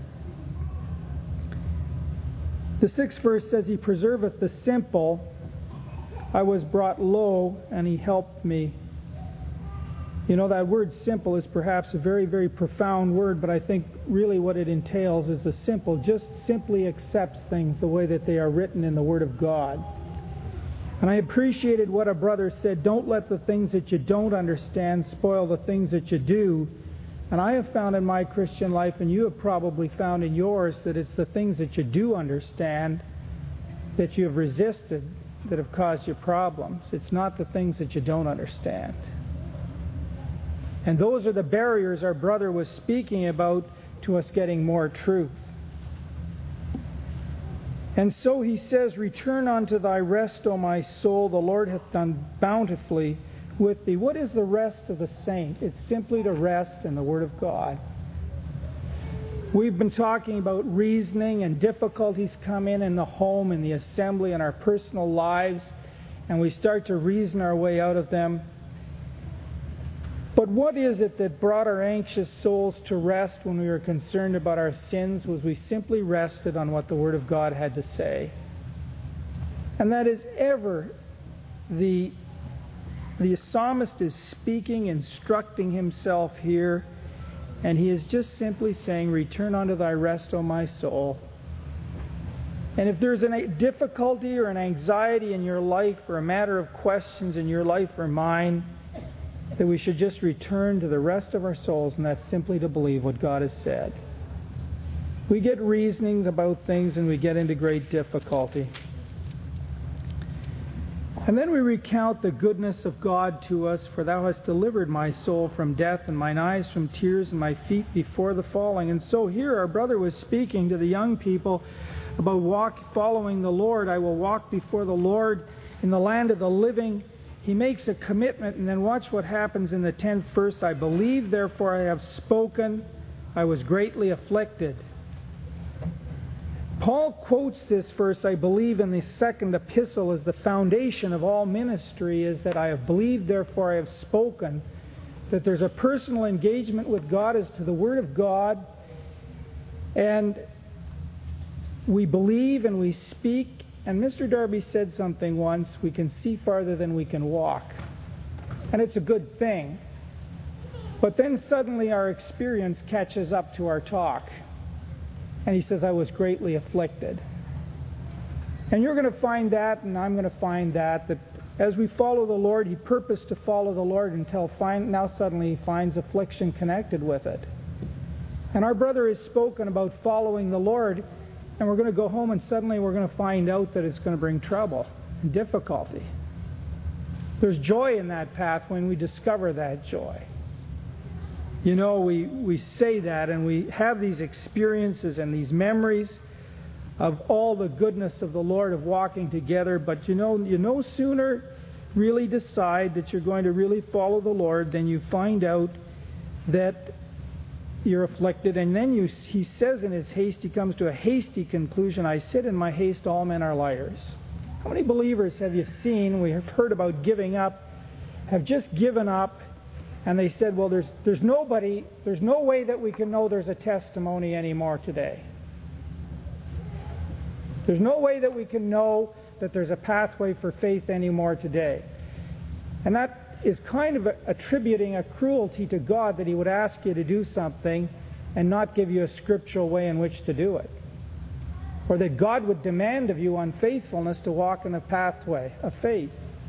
The 6th verse says, He preserveth the simple. I was brought low, and He helped me. You know, that word simple is perhaps a very, very profound word, but I think really what it entails is the simple just simply accepts things the way that they are written in the Word of God. And I appreciated what a brother said, don't let the things that you don't understand spoil the things that you do. And I have found in my Christian life, and you have probably found in yours, that it's the things that you do understand that you have resisted that have caused you problems. It's not the things that you don't understand. And those are the barriers our brother was speaking about to us getting more truth. And so he says, Return unto thy rest, O my soul, the Lord hath done bountifully with thee. What is the rest of the saint? It's simply to rest in the Word of God. We've been talking about reasoning, and difficulties come in the home, in the assembly, in our personal lives, and we start to reason our way out of them. But what is it that brought our anxious souls to rest when we were concerned about our sins? Was we simply rested on what the Word of God had to say. And that is ever the psalmist is speaking, instructing himself here, and he is just simply saying, Return unto thy rest, O my soul. And if there's a difficulty or an anxiety in your life, or a matter of questions in your life or mine, that we should just return to the rest of our souls, and that's simply to believe what God has said. We get reasonings about things and we get into great difficulty. And then we recount the goodness of God to us, for thou hast delivered my soul from death, and mine eyes from tears, and my feet before the falling. And so here our brother was speaking to the young people about following the Lord. I will walk before the Lord in the land of the living. He makes a commitment, and then watch what happens in the 10th verse. I believe, therefore I have spoken. I was greatly afflicted. Paul quotes this verse, I believe, in the 2nd epistle as the foundation of all ministry, is that I have believed, therefore I have spoken. That there's a personal engagement with God as to the Word of God. And we believe and we speak. And Mr. Darby said something once, we can see farther than we can walk. And it's a good thing. But then suddenly our experience catches up to our talk. And he says, I was greatly afflicted. And you're going to find that, and I'm going to find that as we follow the Lord, he purposed to follow the Lord until now suddenly he finds affliction connected with it. And our brother has spoken about following the Lord, and we're going to go home and suddenly we're going to find out that it's going to bring trouble and difficulty. There's joy in that path when we discover that joy. You know, we say that and we have these experiences and these memories of all the goodness of the Lord of walking together, but you no sooner really decide that you're going to really follow the Lord than you find out that you're afflicted. And then he says in his haste, he comes to a hasty conclusion, I said in my haste all men are liars. How many believers have you seen, we have heard about giving up, have just given up, and they said, well, there's no way that we can know there's a testimony anymore today. There's no way that we can know that there's a pathway for faith anymore today. And that is kind of attributing a cruelty to God that he would ask you to do something and not give you a scriptural way in which to do it. Or that God would demand of you unfaithfulness to walk in a pathway of faith.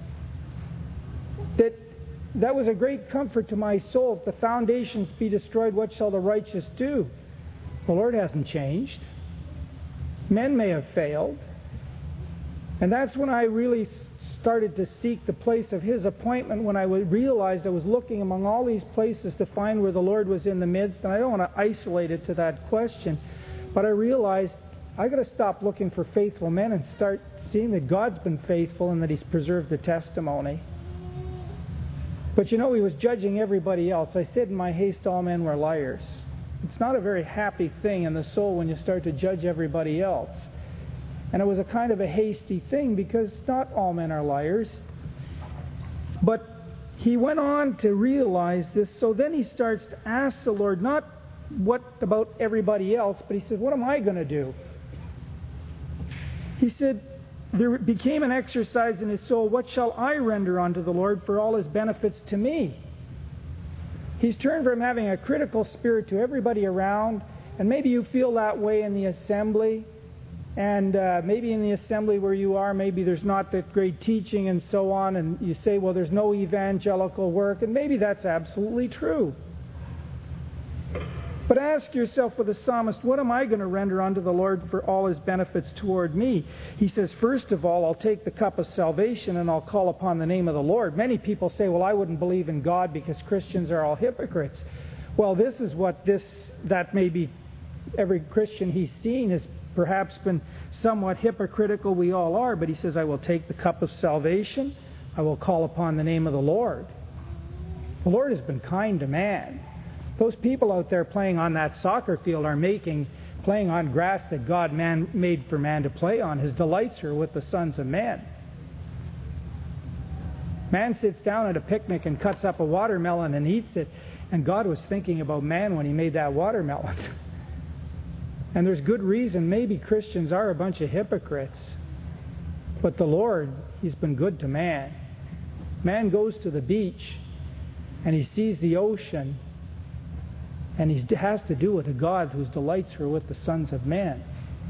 That was a great comfort to my soul. If the foundations be destroyed, what shall the righteous do? The Lord hasn't changed. Men may have failed. And that's when I really started to seek the place of His appointment, when I realized I was looking among all these places to find where the Lord was in the midst. And I don't want to isolate it to that question, but I realized I've got to stop looking for faithful men and start seeing that God's been faithful and that He's preserved the testimony. But He was judging everybody else. I said in my haste all men were liars. It's not a very happy thing in the soul when you start to judge everybody else. And it was a kind of a hasty thing because not all men are liars. But he went on to realize this, so then he starts to ask the Lord, not what about everybody else, but he said, what am I going to do? He said, there became an exercise in his soul, what shall I render unto the Lord for all his benefits to me? He's turned from having a critical spirit to everybody around, and maybe you feel that way in the assembly, and maybe in the assembly where you are, maybe there's not that great teaching and so on, and you say, well, there's no evangelical work, and maybe that's absolutely true. But ask yourself with the psalmist, what am I going to render unto the Lord for all his benefits toward me? He says, first of all, I'll take the cup of salvation and I'll call upon the name of the Lord. Many people say, well, I wouldn't believe in God because Christians are all hypocrites. Well, this is what that may be every Christian he's seen has perhaps been somewhat hypocritical. We all are. But he says, I will take the cup of salvation. I will call upon the name of the Lord. The Lord has been kind to man. Those people out there playing on that soccer field are playing on grass that God made for man to play on. His delights are with the sons of men. Man sits down at a picnic and cuts up a watermelon and eats it, and God was thinking about man when he made that watermelon. And there's good reason. Maybe Christians are a bunch of hypocrites. But the Lord, he's been good to man. Man goes to the beach and he sees the ocean, and he has to do with a God whose delights are with the sons of men.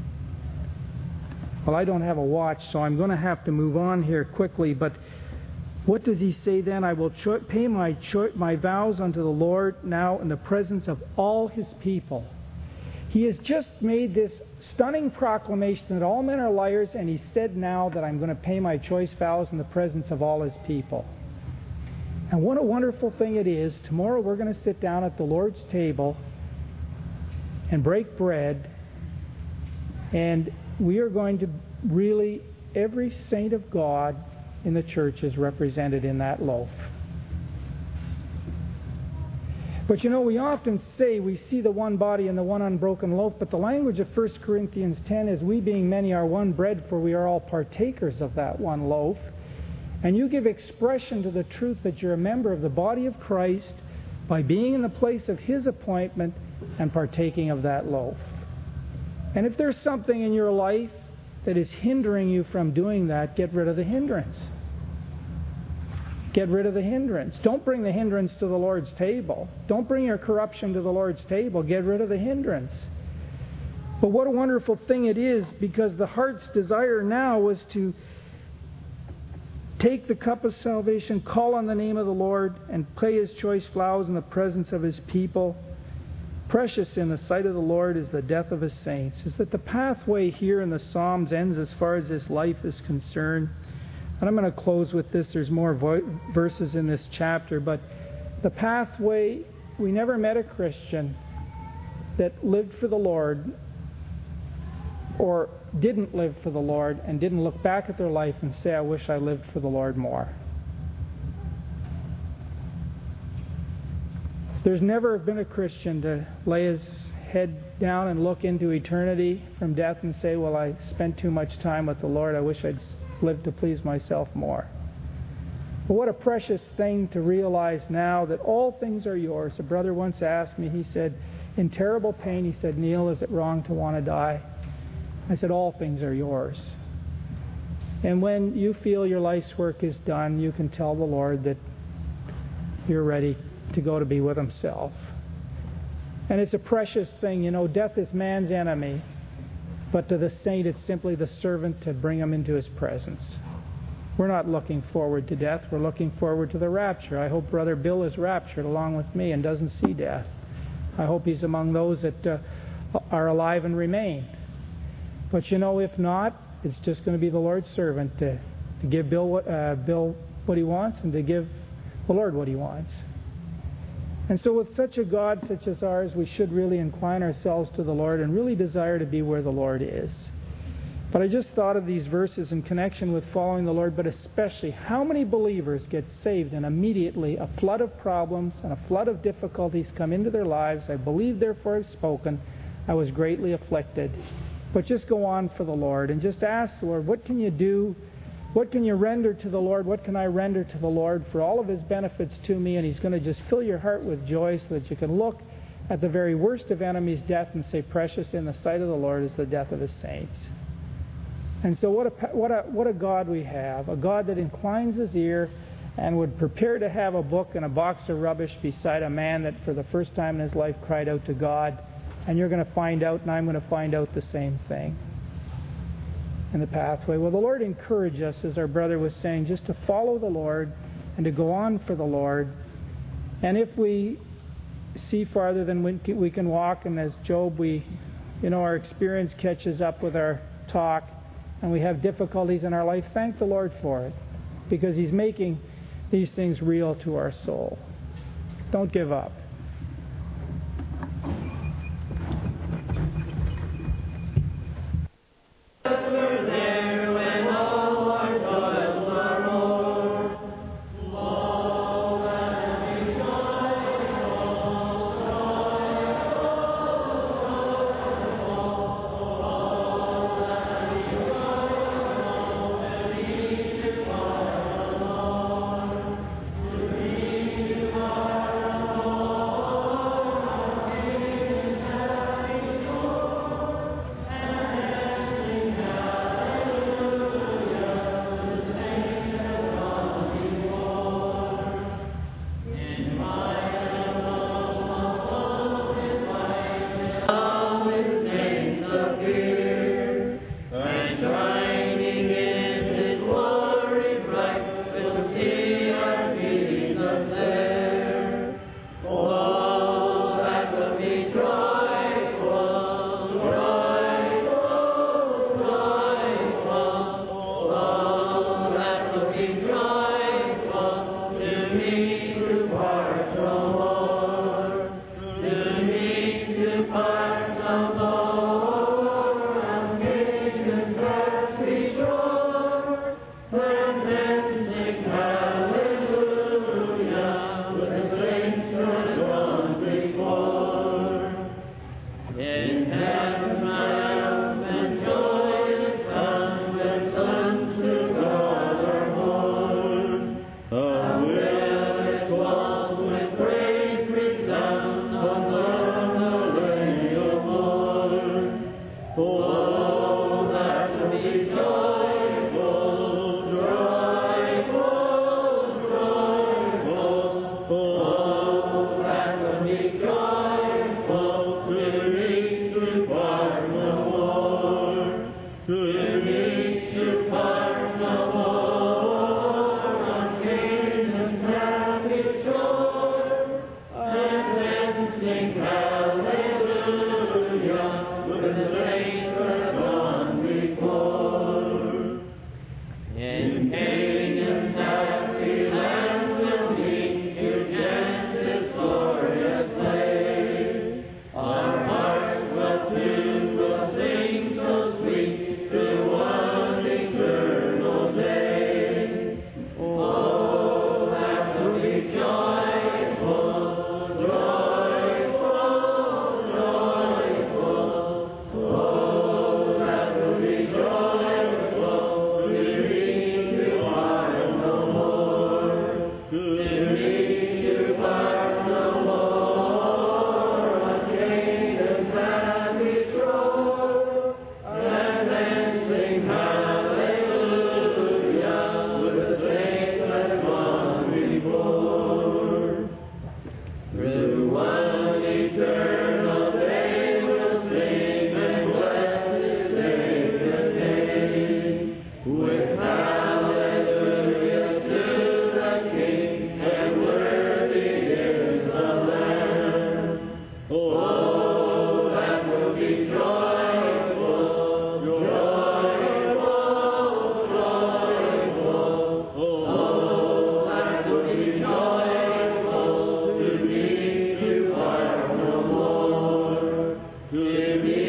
Well, I don't have a watch, so I'm going to have to move on here quickly. But what does he say then? I will pay my vows unto the Lord now in the presence of all his people. He has just made this stunning proclamation that all men are liars, and he said now that I'm going to pay my choice vows in the presence of all his people. And what a wonderful thing it is. Tomorrow we're going to sit down at the Lord's table and break bread, and we are going to really, every saint of God in the church is represented in that loaf. But you know, we often say we see the one body and the one unbroken loaf, but the language of 1 Corinthians 10 is, we being many are one bread, for we are all partakers of that one loaf. And you give expression to the truth that you're a member of the body of Christ by being in the place of his appointment and partaking of that loaf. And if there's something in your life that is hindering you from doing that, get rid of the hindrance. Get rid of the hindrance. Don't bring the hindrance to the Lord's table. Don't bring your corruption to the Lord's table. Get rid of the hindrance. But what a wonderful thing it is, because the heart's desire now was to take the cup of salvation, call on the name of the Lord, and pay his choice vows in the presence of his people. Precious in the sight of the Lord is the death of his saints. Is that the pathway here in the Psalms ends as far as this life is concerned. And I'm going to close with this. There's more verses in this chapter. But the pathway, we never met a Christian that lived for the Lord or didn't live for the Lord and didn't look back at their life and say, I wish I lived for the Lord more. There's never been a Christian to lay his head down and look into eternity from death and say, well, I spent too much time with the Lord. I wish I'd lived to please myself more. But what a precious thing to realize now that all things are yours. A brother once asked me, he said, in terrible pain, he said, Neil, is it wrong to want to die? I said, all things are yours. And when you feel your life's work is done, you can tell the Lord that you're ready to go to be with himself. And it's a precious thing. You know, death is man's enemy, but to the saint, it's simply the servant to bring him into his presence. We're not looking forward to death. We're looking forward to the rapture. I hope Brother Bill is raptured along with me and doesn't see death. I hope he's among those that are alive and remain. But you know, if not, it's just going to be the Lord's servant to give Bill what he wants and to give the Lord what he wants. And so with such a God such as ours, we should really incline ourselves to the Lord and really desire to be where the Lord is. But I just thought of these verses in connection with following the Lord, but especially how many believers get saved and immediately a flood of problems and a flood of difficulties come into their lives. I believe, therefore I've spoken. I was greatly afflicted. But just go on for the Lord and just ask the Lord, what can you do? What can you render to the Lord? What can I render to the Lord for all of His benefits to me? And He's going to just fill your heart with joy so that you can look at the very worst of enemies' death and say, precious in the sight of the Lord is the death of His saints. And so what a God we have, a God that inclines His ear and would prepare to have a book and a box of rubbish beside a man that for the first time in his life cried out to God. And you're going to find out, and I'm going to find out the same thing in the pathway. Well, the Lord encouraged us, as our brother was saying, just to follow the Lord and to go on for the Lord. And if we see farther than we can walk, and as Job, our experience catches up with our talk, and we have difficulties in our life, thank the Lord for it, because He's making these things real to our soul. Don't give up. To me.